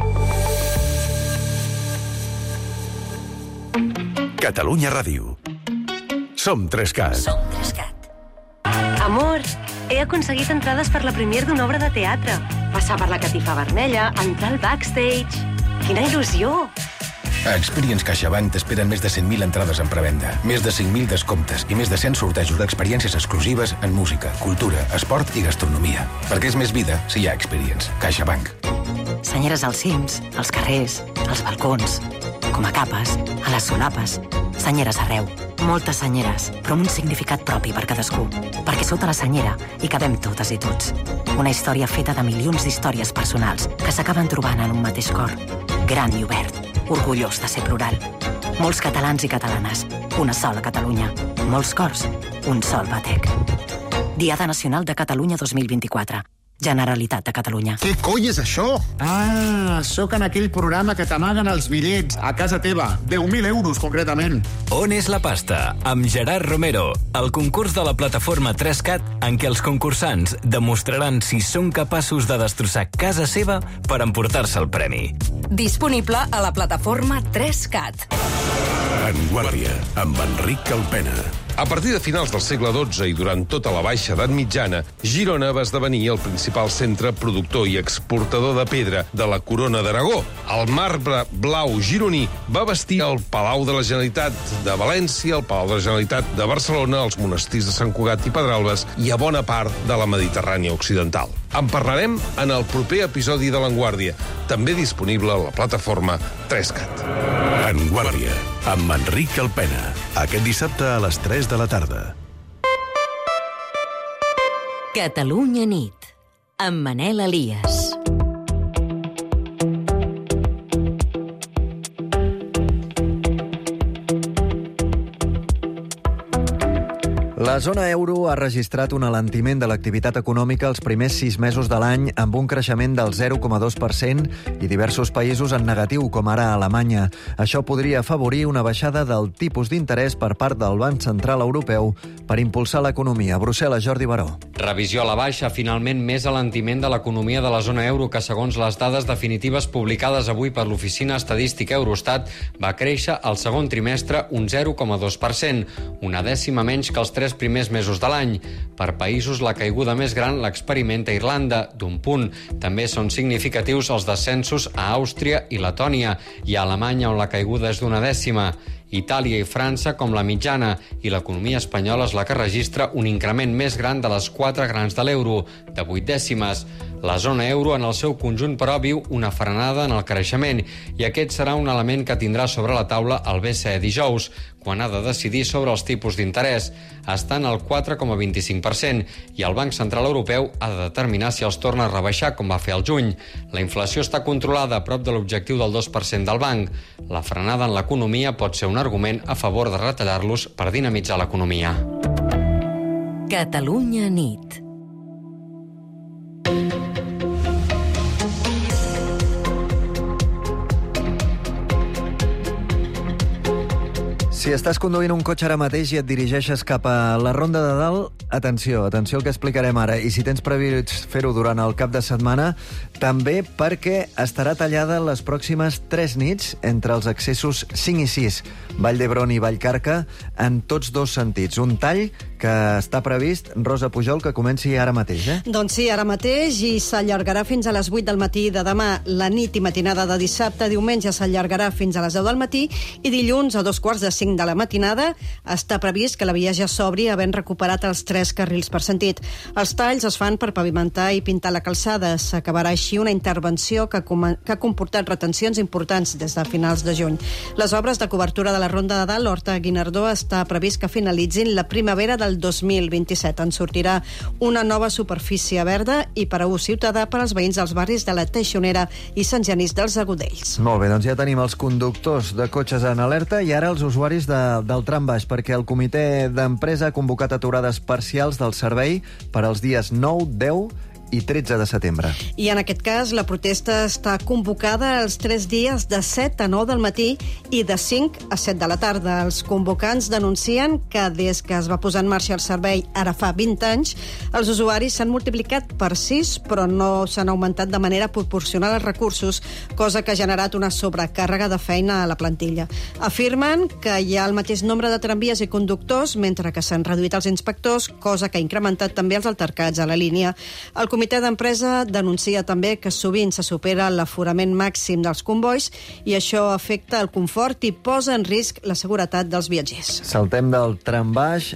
Catalunya Ràdio. Som tres-cat. Som tres-cat. Amor, he aconseguit entrades per la premier d'una obra de teatre. Passar per la catifa vermella, entrar al backstage... Quina il·lusió! A Experience CaixaBank t'esperen més de cent mil entrades en prevenda, més de cinc mil descomptes i més de cent sortejos d'experiències exclusives en música, cultura, esport i gastronomia. Perquè és més vida si hi ha Experience. CaixaBank. Senyeres als cims, als carrers, als balcons, com a capes, a les solapes. Senyeres arreu. Moltes senyeres, però amb un significat propi per cadascú. Perquè sota la senyera hi cabem totes i tots. Una història feta de milions d'històries personals que s'acaben trobant en un mateix cor. Gran i obert. Orgullós de ser plural. Molts catalans i catalanes, una sola Catalunya. Molts cors, un sol batec. Diada Nacional de Catalunya dos mil vint-i-quatre. Generalitat de Catalunya. Què coi és això? Ah, sóc en aquell programa que t'amaguen els bitllets a casa teva. deu mil euros, concretament. On és la pasta? Amb Gerard Romero. El concurs de la plataforma tres-cat en què els concursants demostraran si són capaços de destrossar casa seva per emportar-se el premi. Disponible a la plataforma tres-cat. En Guàrdia, amb Enric Calpena. A partir de finals del segle dotze i durant tota la baixa edat mitjana, Girona va esdevenir el principal centre productor i exportador de pedra de la Corona d'Aragó. El marbre blau gironí va vestir el Palau de la Generalitat de València, el Palau de la Generalitat de Barcelona, els monestirs de Sant Cugat i Pedralbes i a bona part de la Mediterrània occidental. En parlarem en el proper episodi de l'Enguàrdia, també disponible a la plataforma tres-cat. En Guàrdia, amb Enric Calpena. Aquest dissabte a les tres de la tarda. Catalunya nit, amb Manel Elias. La La zona euro ha registrat un alentiment de l'activitat econòmica els primers sis mesos de l'any amb un creixement del zero coma dos per cent i diversos països en negatiu, com ara Alemanya. Això podria afavorir una baixada del tipus d'interès per part del Banc Central Europeu per impulsar l'economia. Brussel·les, Jordi Baró. Revisió a la baixa, finalment més alentiment de l'economia de la zona euro que, segons les dades definitives publicades avui per l'Oficina Estadística Eurostat, va créixer al segon trimestre un zero coma dos per cent, una dècima menys que els tres primers mesos de l'any. Per països, la caiguda més gran l'experimenta Irlanda, d'un punt. També són significatius els descensos a Àustria i Letònia, i a Alemanya, on la caiguda és d'una dècima. Itàlia i França com la mitjana, i l'economia espanyola és la que registra un increment més gran de les quatre grans de l'euro, de vuit dècimes. La zona euro en el seu conjunt, però, viu una frenada en el creixement, i aquest serà un element que tindrà sobre la taula el B C E dijous, quan ha de decidir sobre els tipus d'interès. Estan al quatre coma vint-i-cinc per cent, i el Banc Central Europeu ha de determinar si els torna a rebaixar, com va fer al juny. La inflació està controlada a prop de l'objectiu del dos per cent del banc. La frenada en l'economia pot ser un argument a favor de retallar-los per dinamitzar l'economia. Catalunya nit. Si estàs conduint un cotxe ara mateix i et dirigeixes cap a la Ronda de Dalt, atenció, atenció al que explicarem ara. I si tens previst fer-ho durant el cap de setmana, també perquè estarà tallada les pròximes tres nits entre els accessos cinc i sis, Vall d'Hebron i Vallcarca, en tots dos sentits. Un tall que està previst, Rosa Pujol, que comenci ara mateix, eh? Doncs sí, ara mateix, i s'allargarà fins a les vuit del matí de demà. La nit i matinada de dissabte, diumenge, s'allargarà fins a les deu del matí, i dilluns, a dos quarts de cinc de la matinada, està previst que la via ja s'obri havent recuperat els tres carrils per sentit. Els talls es fan per pavimentar i pintar la calçada. S'acabarà així una intervenció que, com que ha comportat retencions importants des de finals de juny. Les obres de cobertura de la Ronda de Dalt, Horta-Guinardó, està previst que finalitzin la primavera del dos mil vint-i-set. En sortirà una nova superfície verda i per a ús ciutadà per als veïns dels barris de la Teixonera i Sant Genís dels Agudells. Molt bé, doncs ja tenim els conductors de cotxes en alerta i ara els usuaris de, del tram baix, perquè el comitè d'empresa ha convocat aturades parcials del servei per als dies nou, deu i tretze de setembre. I en aquest cas la protesta està convocada els tres dies de set a nou del matí i de cinc a set de la tarda. Els convocants denuncien que des que es va posar en marxa el servei ara fa vint anys, els usuaris s'han multiplicat per sis, però no s'han augmentat de manera proporcional els recursos, cosa que ha generat una sobrecàrrega de feina a la plantilla. Afirmen que hi ha el mateix nombre de tramvies i conductors, mentre que s'han reduït els inspectors, cosa que ha incrementat també els altercats a la línia. El El comitè d'empresa denuncia també que sovint se supera l'aforament màxim dels convois i això afecta el confort i posa en risc la seguretat dels viatgers. Saltem del trambaix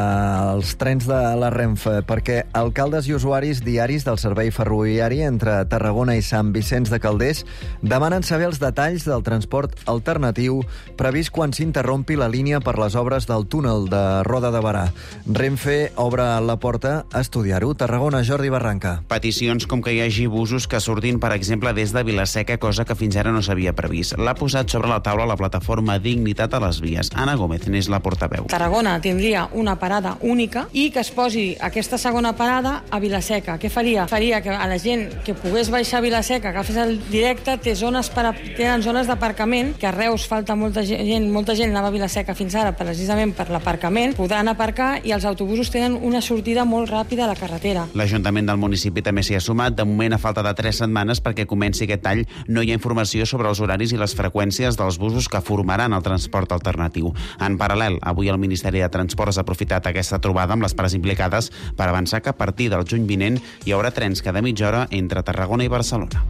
als trens de la Renfe, perquè alcaldes i usuaris diaris del servei ferroviari entre Tarragona i Sant Vicenç de Calders demanen saber els detalls del transport alternatiu previst quan s'interrompi la línia per les obres del túnel de Roda de Barà. Renfe obre la porta a estudiar-ho. Tarragona, Jordi Barranca. Peticions com que hi hagi busos que surtin, per exemple, des de Vilaseca, cosa que fins ara no s'havia previst. L'ha posat sobre la taula la plataforma Dignitat a les Vies. Anna Gómez n'és la portaveu. Tarragona tindria una parada única i que es posi aquesta segona parada a Vilaseca. Què faria? Faria que a la gent que pogués baixar a Vilaseca, agafés el directe, té zones per a, tenen zones d'aparcament, que a Reus falta molta gent, molta gent anava a Vilaseca fins ara precisament per l'aparcament, podran aparcar i els autobusos tenen una sortida molt ràpida a la carretera. L'Ajuntament del municipi també s'hi ha sumat. De moment, a falta de tres setmanes perquè comenci aquest tall, no hi ha informació sobre els horaris i les freqüències dels busos que formaran el transport alternatiu. En paral·lel, avui el Ministeri de Transports ha aprofitat aquesta trobada amb les parts implicades per avançar que a partir del juny vinent hi haurà trens cada mitja hora entre Tarragona i Barcelona.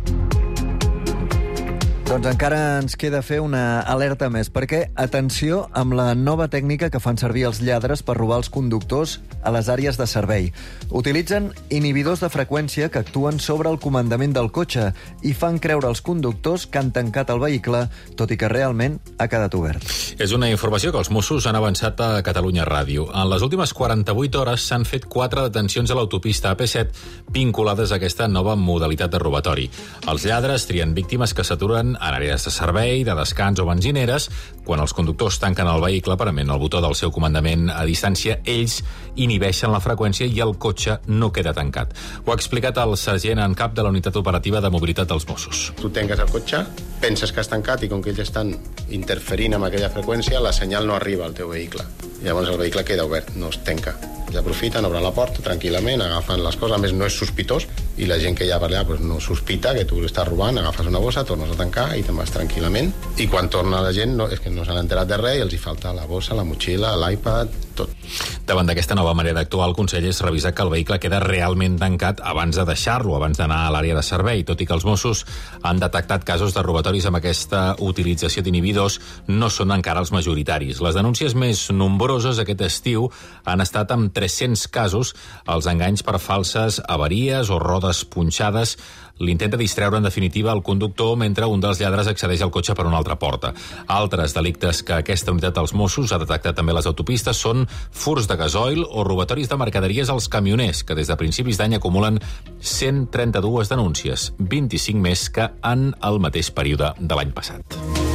Doncs encara ens queda fer una alerta més, perquè atenció amb la nova tècnica que fan servir els lladres per robar els conductors a les àrees de servei. Utilitzen inhibidors de freqüència que actuen sobre el comandament del cotxe i fan creure als conductors que han tancat el vehicle, tot i que realment ha quedat obert. És una informació que els Mossos han avançat a Catalunya Ràdio. En les últimes quaranta-vuit hores s'han fet quatre detencions a l'autopista A P set vinculades a aquesta nova modalitat de robatori. Els lladres trien víctimes que s'aturen en àrees de servei, de descans o benzineres. Quan els conductors tanquen el vehicle, prement el botó del seu comandament a distància, ells inhibeixen la freqüència i el cotxe no queda tancat. Ho ha explicat el sergent en cap de la Unitat Operativa de Mobilitat dels Mossos. Tu tanques el cotxe, penses que has tancat i com que ells estan interferint amb aquella freqüència, la senyal no arriba al teu vehicle. Llavors el vehicle queda obert, no es tanca. Ells aprofiten, obren la porta tranquil·lament, agafen les coses, a més no és sospitós, i la gent que hi ha per allà pues, no sospita que tu estàs robant, agafes una bossa, tornes a tancar i te'n vas tranquil·lament. I quan torna la gent no, és que no s'han enterat de res i els hi falta la bossa, la motxilla, l'iPad, tot. Davant d'aquesta nova manera d'actuar, el consell és revisar que el vehicle queda realment tancat abans de deixar-lo, abans d'anar a l'àrea de servei, tot i que els Mossos han detectat casos de robatoris amb aquesta utilització d'inhibidors, no són encara els majoritaris. Les denúncies més nombroses aquest estiu han estat amb tres-cents casos, els enganys per falses avaries o rodes punxades, l'intent de distreure en definitiva el conductor mentre un dels lladres accedeix al cotxe per una altra porta. Altres delictes que aquesta unitat dels Mossos ha detectat també a les autopistes són furts de gasoil o robatoris de mercaderies als camioners, que des de principis d'any acumulen cent trenta-dues denúncies, vint-i-cinc més que en el mateix període de l'any passat.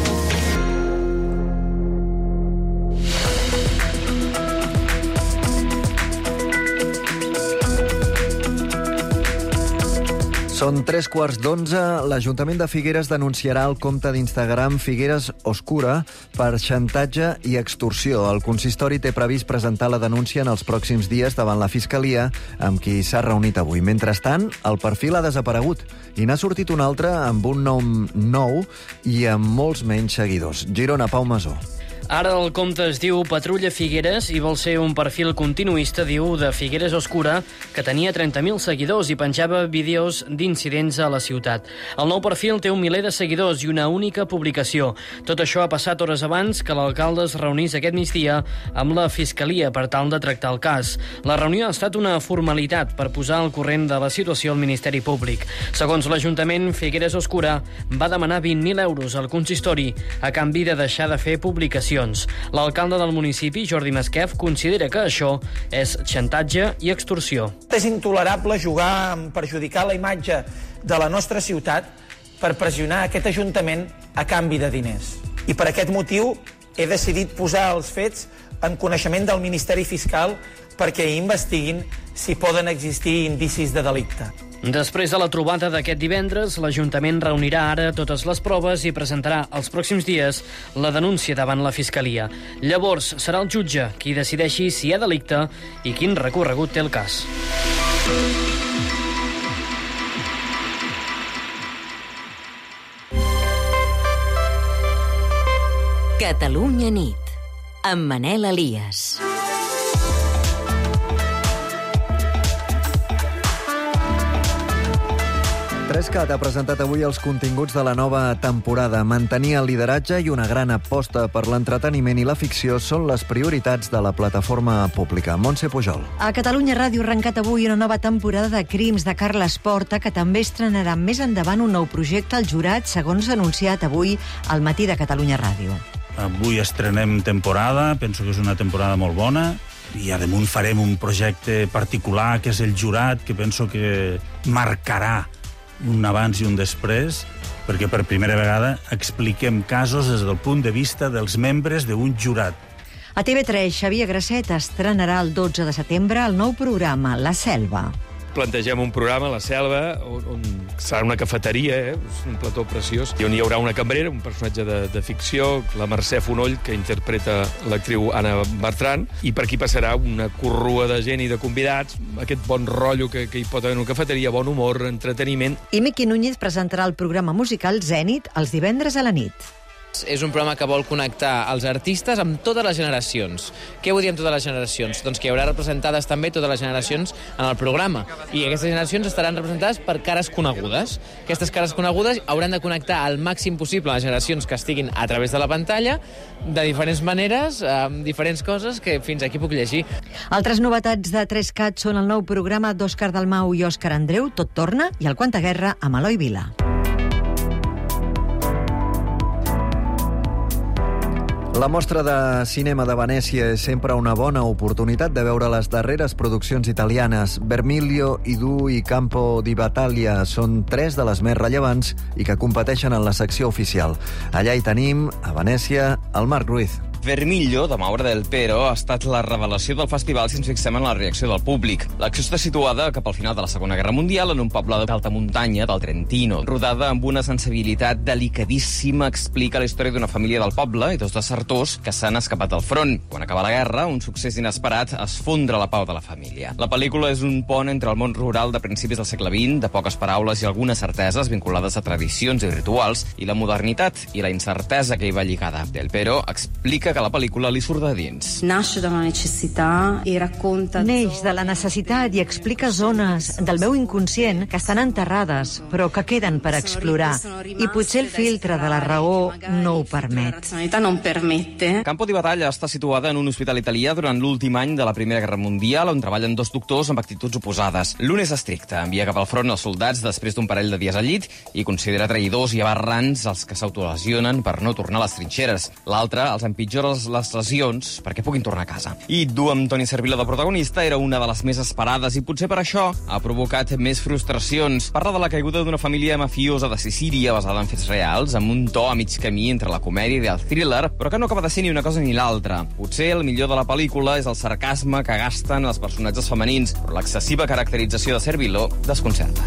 Són tres quarts d'onze. L'Ajuntament de Figueres denunciarà el compte d'Instagram Figueres Oscura per xantatge i extorsió. El consistori té previst presentar la denúncia en els pròxims dies davant la Fiscalia, amb qui s'ha reunit avui. Mentrestant, el perfil ha desaparegut i n'ha sortit un altre amb un nom nou i amb molts menys seguidors. Girona, Pau Masó. Ara el compte es diu Patrulla Figueres i vol ser un perfil continuista, diu, de Figueres Oscura, que tenia trenta mil seguidors i penjava vídeos d'incidents a la ciutat. El nou perfil té un miler de seguidors i una única publicació. Tot això ha passat hores abans que l'alcalde es reunís aquest migdia amb la Fiscalia per tal de tractar el cas. La reunió ha estat una formalitat per posar al corrent de la situació al Ministeri Públic. Segons l'Ajuntament, Figueres Oscura va demanar vint mil euros al consistori a canvi de deixar de fer publicacions. L'alcalde del municipi, Jordi Masquef, considera que això és xantatge i extorsió. És intolerable jugar amb perjudicar la imatge de la nostra ciutat per pressionar aquest Ajuntament a canvi de diners. I per aquest motiu he decidit posar els fets en coneixement del Ministeri Fiscal perquè investiguin si poden existir indicis de delicte. Després de la trobada d'aquest divendres, l'Ajuntament reunirà ara totes les proves i presentarà els pròxims dies la denúncia davant la Fiscalia. Llavors serà el jutge qui decideixi si hi ha delicte i quin recorregut té el cas. Catalunya nit, amb Manel Elias. Trescat ha presentat avui els continguts de la nova temporada. Mantenir el lideratge i una gran aposta per l'entreteniment i la ficció són les prioritats de la plataforma pública. Montse Pujol. A Catalunya Ràdio ha arrencat avui una nova temporada de Crims de Carles Porta, que també estrenarà més endavant un nou projecte al jurat, segons anunciat avui al Matí de Catalunya Ràdio. Avui estrenem temporada, penso que és una temporada molt bona, i a damunt farem un projecte particular, que és el jurat, que penso que marcarà un abans i un després, perquè per primera vegada expliquem casos des del punt de vista dels membres d'un jurat. A T V tres, Xavier Grasset estrenarà el dotze de setembre el nou programa La Selva. Plantegem un programa, La Selva, on, on serà una cafeteria, eh? un plató preciós, i on hi haurà una cambrera, un personatge de, de ficció, la Mercè Fonoll, que interpreta l'actriu Anna Bertran, i per aquí passarà una corrua de gent i de convidats, aquest bon rotllo que, que hi pot haver en una cafeteria, bon humor, entreteniment. I Miqui Núñez presentarà el programa musical Zènit els divendres a la nit. És un programa que vol connectar els artistes amb totes les generacions. Què vull dir amb totes les generacions? Doncs que hi haurà representades també totes les generacions en el programa. I aquestes generacions estaran representades per cares conegudes. Aquestes cares conegudes hauran de connectar al màxim possible les generacions que estiguin a través de la pantalla, de diferents maneres, amb diferents coses que fins aquí puc llegir. Altres novetats de trescat són el nou programa d'Òscar Dalmau i Òscar Andreu, Tot torna, i el Quanta Guerra amb Eloi Vila. La Mostra de Cinema de Venècia és sempre una bona oportunitat de veure les darreres produccions italianes. Vermiglio, Idù i Campo di Battaglia són tres de les més rellevants i que competeixen en la secció oficial. Allà hi tenim, a Venècia, el Marc Ruiz. Vermiglio, de Maura del Pero, ha estat la revelació del festival si ens fixem en la reacció del públic. L'acció està situada cap al final de la Segona Guerra Mundial en un poble d'alta muntanya del Trentino. Rodada amb una sensibilitat delicadíssima, explica la història d'una família del poble i dos desertors que s'han escapat al front. Quan acaba la guerra, un succés inesperat esfondra la pau de la família. La pel·lícula és un pont entre el món rural de principis del segle vint, de poques paraules i algunes certeses vinculades a tradicions i rituals, i la modernitat i la incertesa que hi va lligada. Del Pero explica que la pel·lícula li surt de dins. Nasce da una necessità i racconta... Neix de la necessitat i explica zones del meu inconscient que estan enterrades, però que queden per explorar. I potser el filtre de la raó no ho permet. Non permette. Campo di Battaglia està situada en un hospital italià durant l'últim any de la Primera Guerra Mundial, on treballen dos doctors amb actituds oposades. L'un és estricte, envia cap al front els soldats després d'un parell de dies al llit i considera traïdors i aberrants els que s'autolesionen per no tornar a les trinxeres. L'altre els empitjora les lesions perquè puguin tornar a casa. I Idù, amb Toni Servillo de protagonista, era una de les més esperades i potser per això ha provocat més frustracions. Parla de la caiguda d'una família mafiosa de Sicília basada en fets reals, amb un to a mig camí entre la comèdia i el thriller, però que no acaba de ser ni una cosa ni l'altra. Potser el millor de la pel·lícula és el sarcasme que gasten els personatges femenins, però l'excessiva caracterització de Servillo desconcerta.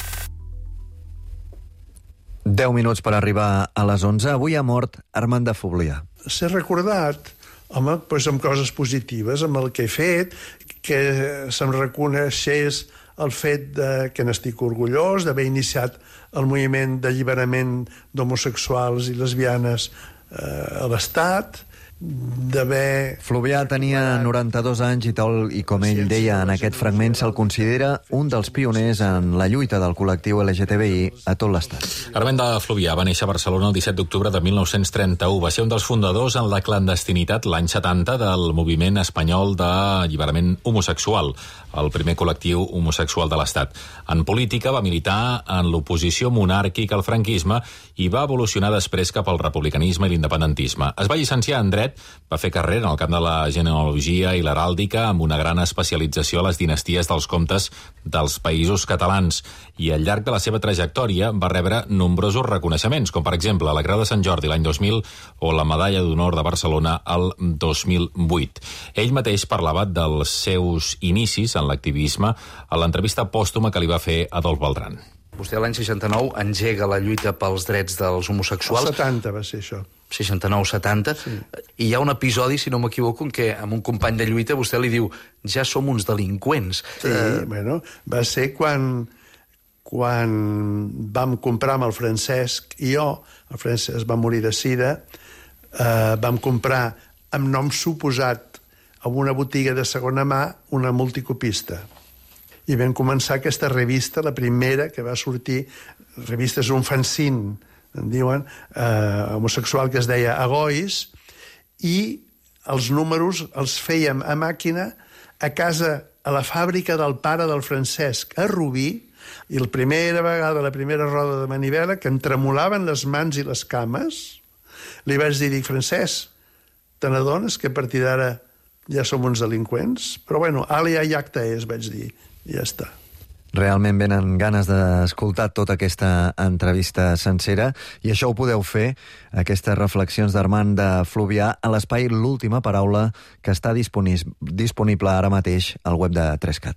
deu minuts per arribar a les onze. Avui ha mort Armand de Fluvià. Ser recordat, home, doncs amb coses positives, amb el que he fet, que se'm reconeixés el fet de, que n'estic orgullós d'haver iniciat el moviment d'alliberament d'homosexuals i lesbianes eh, a l'Estat, d'haver... Fluvià tenia noranta-dos anys i tal, i com ell deia en aquest fragment, se'l considera un dels pioners en la lluita del col·lectiu L G T B I a tot l'Estat. Armand de Fluvià va néixer a Barcelona el disset d'octubre de mil nou-cents trenta-u. Va ser un dels fundadors en la clandestinitat l'any setanta del moviment espanyol d'alliberament homosexual, el primer col·lectiu homosexual de l'Estat. En política va militar en l'oposició monàrquica al franquisme i va evolucionar després cap al republicanisme i l'independentisme. Es va llicenciar en dret, va fer carrera en el camp de la genealogia i l'heràldica amb una gran especialització a les dinasties dels comtes dels països catalans, i al llarg de la seva trajectòria va rebre nombrosos reconeixements, com per exemple la Creu de Sant Jordi l'any dos mil o la Medalla d'Honor de Barcelona el dos mil vuit. Ell mateix parlava dels seus inicis en l'activisme a l'entrevista pòstuma que li va fer Adolf Beltrán. Vostè l'any seixanta-nou engega la lluita pels drets dels homosexuals. El setanta va ser això. seixanta-nou setanta. Sí. I hi ha un episodi, si no m'equivoco, en què amb un company de lluita vostè li diu ja som uns delinqüents. Sí, eh... bueno, va ser quan, quan vam comprar amb el Francesc i jo, el Francesc va morir de sida, eh, vam comprar amb nom suposat a una botiga de segona mà una multicopista. I vam començar aquesta revista, la primera que va sortir, revista és un fanzine, en diuen, eh, homosexual, que es deia Agois, i els números els fèiem a màquina a casa, a la fàbrica del pare del Francesc, a Rubí, i la primera vegada, la primera roda de manivela, que em tremolaven les mans i les cames, li vaig dir, dic, Francesc, te n'adones que a partir d'ara ja som uns delinqüents? Però bueno, alia iacta és, vaig dir, i ja està. Realment venen ganes d'escoltar tota aquesta entrevista sencera, i això ho podeu fer, aquestes reflexions d'Armand de Fluvià, a l'espai L'Última Paraula, que està disponible ara mateix al web de trescat.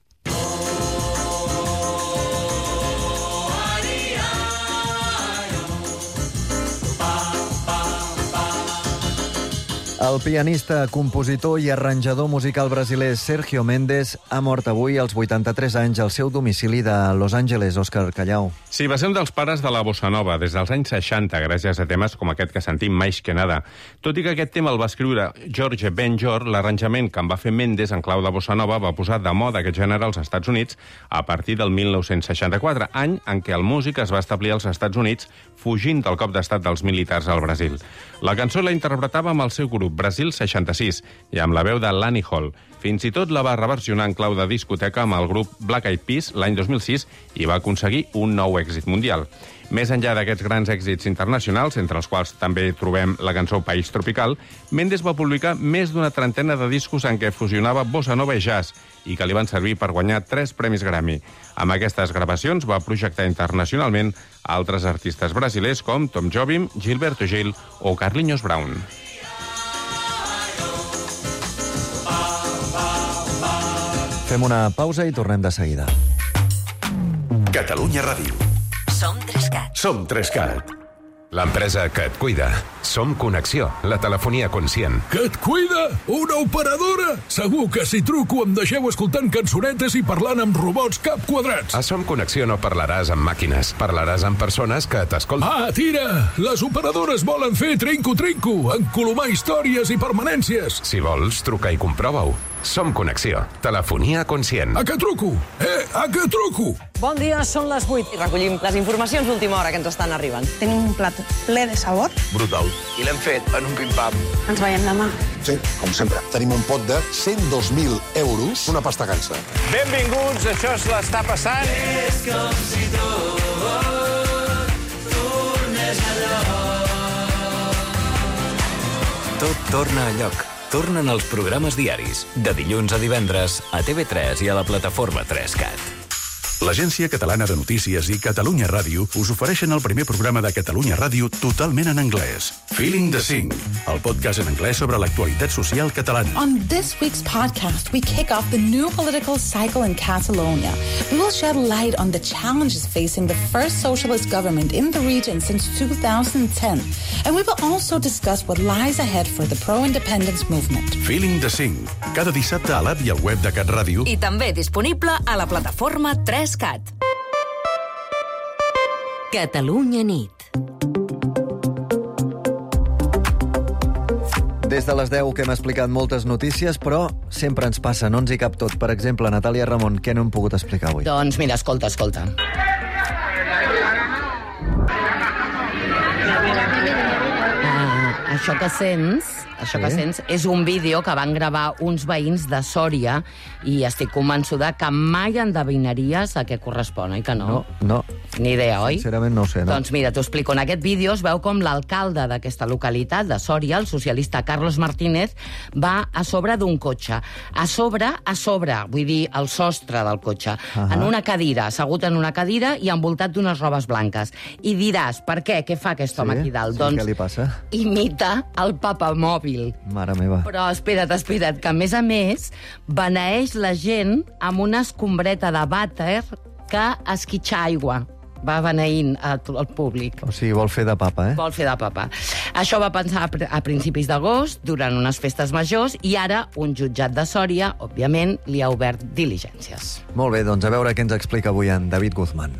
El pianista, compositor i arranjador musical brasiler Sergio Méndez ha mort avui als vuitanta-tres anys al seu domicili de Los Angeles. Òscar Callau. Sí, va ser un dels pares de la bossa nova des dels anys seixanta, gràcies a temes com aquest que sentim, Mais que nada. Tot i que aquest tema el va escriure George Benjor, l'arranjament que en va fer Méndez en clau de bossa nova va posar de moda aquest gènere als Estats Units a partir del mil nou-cents seixanta-quatre, any en què el músic es va establir als Estats Units fugint del cop d'estat dels militars al Brasil. La cançó la interpretava amb el seu grup Brasil seixanta-sis, i amb la veu de Lani Hall. Fins i tot la va reversionar en clau de discoteca amb el grup Black Eyed Peas l'any dos mil sis i va aconseguir un nou èxit mundial. Més enllà d'aquests grans èxits internacionals, entre els quals també trobem la cançó País Tropical, Méndez va publicar més d'una trentena de discos en què fusionava bossa nova i jazz i que li van servir per guanyar tres premis Grammy. Amb aquestes gravacions va projectar internacionalment altres artistes brasilers com Tom Jobim, Gilberto Gil o Carlinhos Brown. Fem una pausa i tornem de seguida. Catalunya Ràdio. Som Trescat. Som Trescat. L'empresa que et cuida. Som Connexió, la telefonia conscient. Que et cuida? Una operadora? Segur que si truco em deixeu escoltant cançonetes i parlant amb robots cap quadrats. A Som Connexió no parlaràs amb màquines, parlaràs amb persones que t'escolten. Ah, tira! Les operadores volen fer trinco-trinco, encolomar històries i permanències. Si vols, truca i comprova-ho. Som Connexió, telefonia conscient. A què truco? Eh, a què truco? Bon dia, són les vuit i recollim les informacions d'última hora que ens estan arribant. Tenim un plat ple de sabor. Brutal. I l'hem fet en un pim-pam. Ens veiem demà. Sí, com sempre. Tenim un pot de cent dos mil euros, una pasta gansa. Benvinguts, això és l'Està passant. És com si tot tornés a lloc. Tot torna a lloc. Tornen els programes diaris, de dilluns a divendres, a T V tres i a la plataforma trescat. L'Agència Catalana de Notícies i Catalunya Ràdio us ofereixen el primer programa de Catalunya Ràdio totalment en anglès. Feeling the Cinc, el podcast en anglès sobre l'actualitat social catalana. On this week's podcast, we kick off the new political cycle in Catalonia. We will shed light on the challenges facing the first socialist government in the region since two thousand ten. And we will also discuss what lies ahead for the pro-independence movement. Feeling the Cinc, cada dissabte a l'app i al web de Cat Ràdio. I també disponible a la plataforma trescat. Catalunya nit. Des de les deu que hem explicat moltes notícies, però sempre ens passa, no ens hi cap tot. Per exemple, Natàlia Ramon, què no hem pogut explicar avui? Doncs mira, escolta, escolta. Ah, això que sents... Això sí? que sents és un vídeo que van gravar uns veïns de Sòria i estic convençuda que mai endevinaries a què correspon, oi que no? No, no. Ni idea, oi? Sincerament no ho sé, no? Doncs mira, t'ho explico. En aquest vídeo es veu com l'alcalde d'aquesta localitat, de Sòria, el socialista Carlos Martínez, va a sobre d'un cotxe. A sobre, a sobre, vull dir, al sostre del cotxe. Uh -huh. En una cadira, assegut en una cadira i envoltat d'unes robes blanques. I diràs, per què? Què fa aquest home sí? aquí dalt? Sí, doncs què li passa? Imita el papamòbil. Mare meva. Però espera't, espera't, que a més a més beneeix la gent amb una escombreta de vàter que esquitxa aigua. Va beneint al públic. O sigui, vol fer de papa, eh? Vol fer de papa. Això va pensar a principis d'agost, durant unes festes majors, i ara un jutjat de Sòria, òbviament, li ha obert diligències. Molt bé, doncs a veure què ens explica avui en David Guzmán.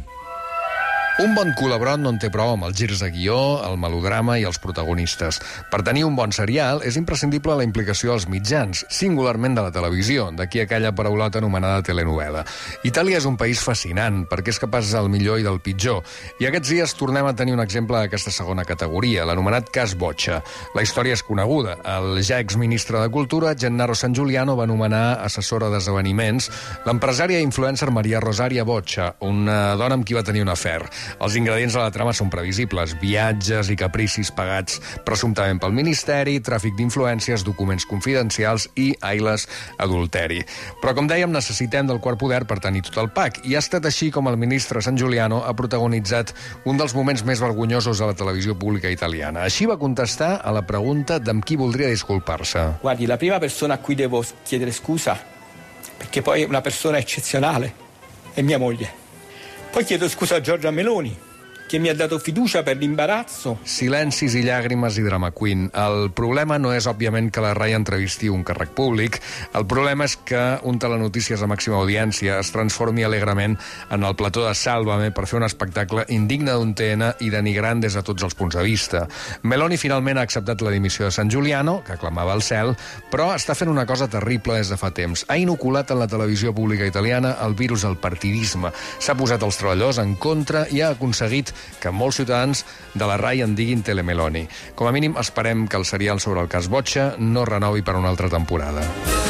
Un bon col·laborat no en té prou amb els girs de guió, el melodrama i els protagonistes. Per tenir un bon serial és imprescindible la implicació dels mitjans, singularment de la televisió, d'aquí aquella paraulota anomenada telenovel·la. Itàlia és un país fascinant, perquè és capaç del millor i del pitjor. I aquests dies tornem a tenir un exemple d'aquesta segona categoria, l'anomenat cas Boccia. La història és coneguda. El ja exministre de Cultura, Gennaro San Giuliano, va nomenar assessora d'esdeveniments l'empresària i influencer Maria Rosaria Boccia, una dona amb qui va tenir un afer. Els ingredients de la trama són previsibles: viatges i capricis pagats presumptament pel Ministeri, tràfic d'influències, documents confidencials i, ailes, adulteri. Però, com dèiem, necessitem del quart poder per tenir tot el pack, i ha estat així com el ministre San Giuliano ha protagonitzat un dels moments més vergonyosos de la televisió pública italiana. Així va contestar a la pregunta d'amb qui voldria disculpar-se. Guardi, la prima persona a cui devo chiedere scusa, perché poi è una persona eccezionale, è mia moglie. Poi chiedo scusa a Giorgia Meloni, che mi ha dato fiducia per l'imbarazzo. Silencis i llàgrimes i drama queen. El problema no és, òbviament, que la Rai entrevisti un càrrec públic. El problema és que un telenotícies de màxima audiència es transformi alegrement en el plató de Sálvame per fer un espectacle indigne d'un T N i denigrant des de tots els punts de vista. Meloni finalment ha acceptat la dimissió de San Giuliano, que clamava al cel, però està fent una cosa terrible des de fa temps. Ha inoculat en la televisió pública italiana el virus del partidisme. S'ha posat els treballadors en contra i ha aconseguit que molts ciutadans de la R A I en diguin Telemeloni. Com a mínim, esperem que el serial sobre el cas Botxa no renovi per una altra temporada.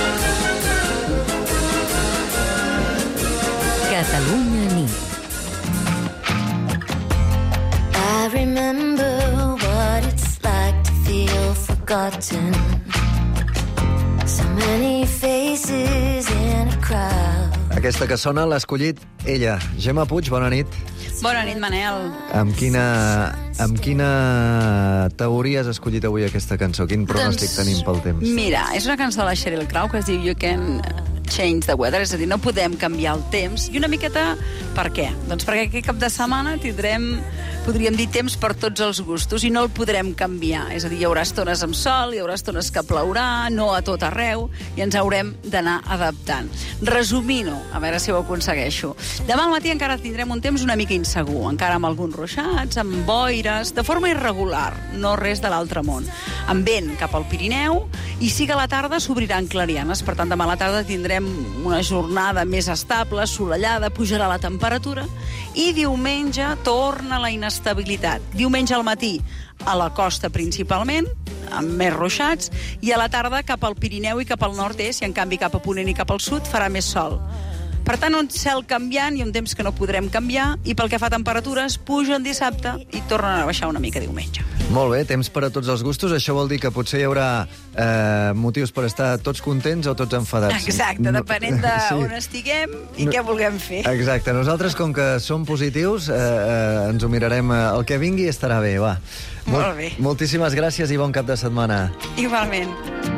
Catalunya nit. I remember what it's like to feel forgotten. So many faces in a crowd. Aquesta que sona l'ha escollit ella. Gemma Puig, bona nit. Bona nit, Manel. Amb quina, amb quina teoria has escollit avui aquesta cançó? Quin pronòstic doncs, tenim pel temps? Mira, és una cançó de la Sheryl Crow que es diu You Can Change the Weather, és a dir, no podem canviar el temps. I una miqueta, per què? Doncs perquè aquest cap de setmana tindrem, podríem dir, temps per tots els gustos i no el podrem canviar. És a dir, hi haurà estones amb sol, hi haurà estones que plourà, no a tot arreu, i ens haurem d'anar adaptant. Resumint-ho, a veure si ho aconsegueixo. Demà al matí encara tindrem un temps una mica insegur, encara amb alguns ruixats, amb boires, de forma irregular, no res de l'altre món. Amb vent cap al Pirineu, i sí que a la tarda s'obriran clarianes. Per tant, demà a la tarda tindrem una jornada més estable, assolellada, pujarà la temperatura, i diumenge torna la inestabilitat. Diumenge al matí, a la costa principalment, amb més ruixats, i a la tarda cap al Pirineu i cap al nord-est, i en canvi cap a Ponent i cap al sud farà més sol. Per tant, un cel canviant i un temps que no podrem canviar, i pel que fa a temperatures, pugen dissabte i tornen a baixar una mica diumenge. Molt bé, temps per a tots els gustos. Això vol dir que potser hi haurà eh, motius per estar tots contents o tots enfadats. Exacte, depenent d'on Sí. estiguem i No. què vulguem fer. Exacte. Nosaltres, com que som positius, eh, eh, ens ho mirarem. Eh, el que vingui estarà bé, va. Molt bé. Moltíssimes gràcies i bon cap de setmana. Igualment.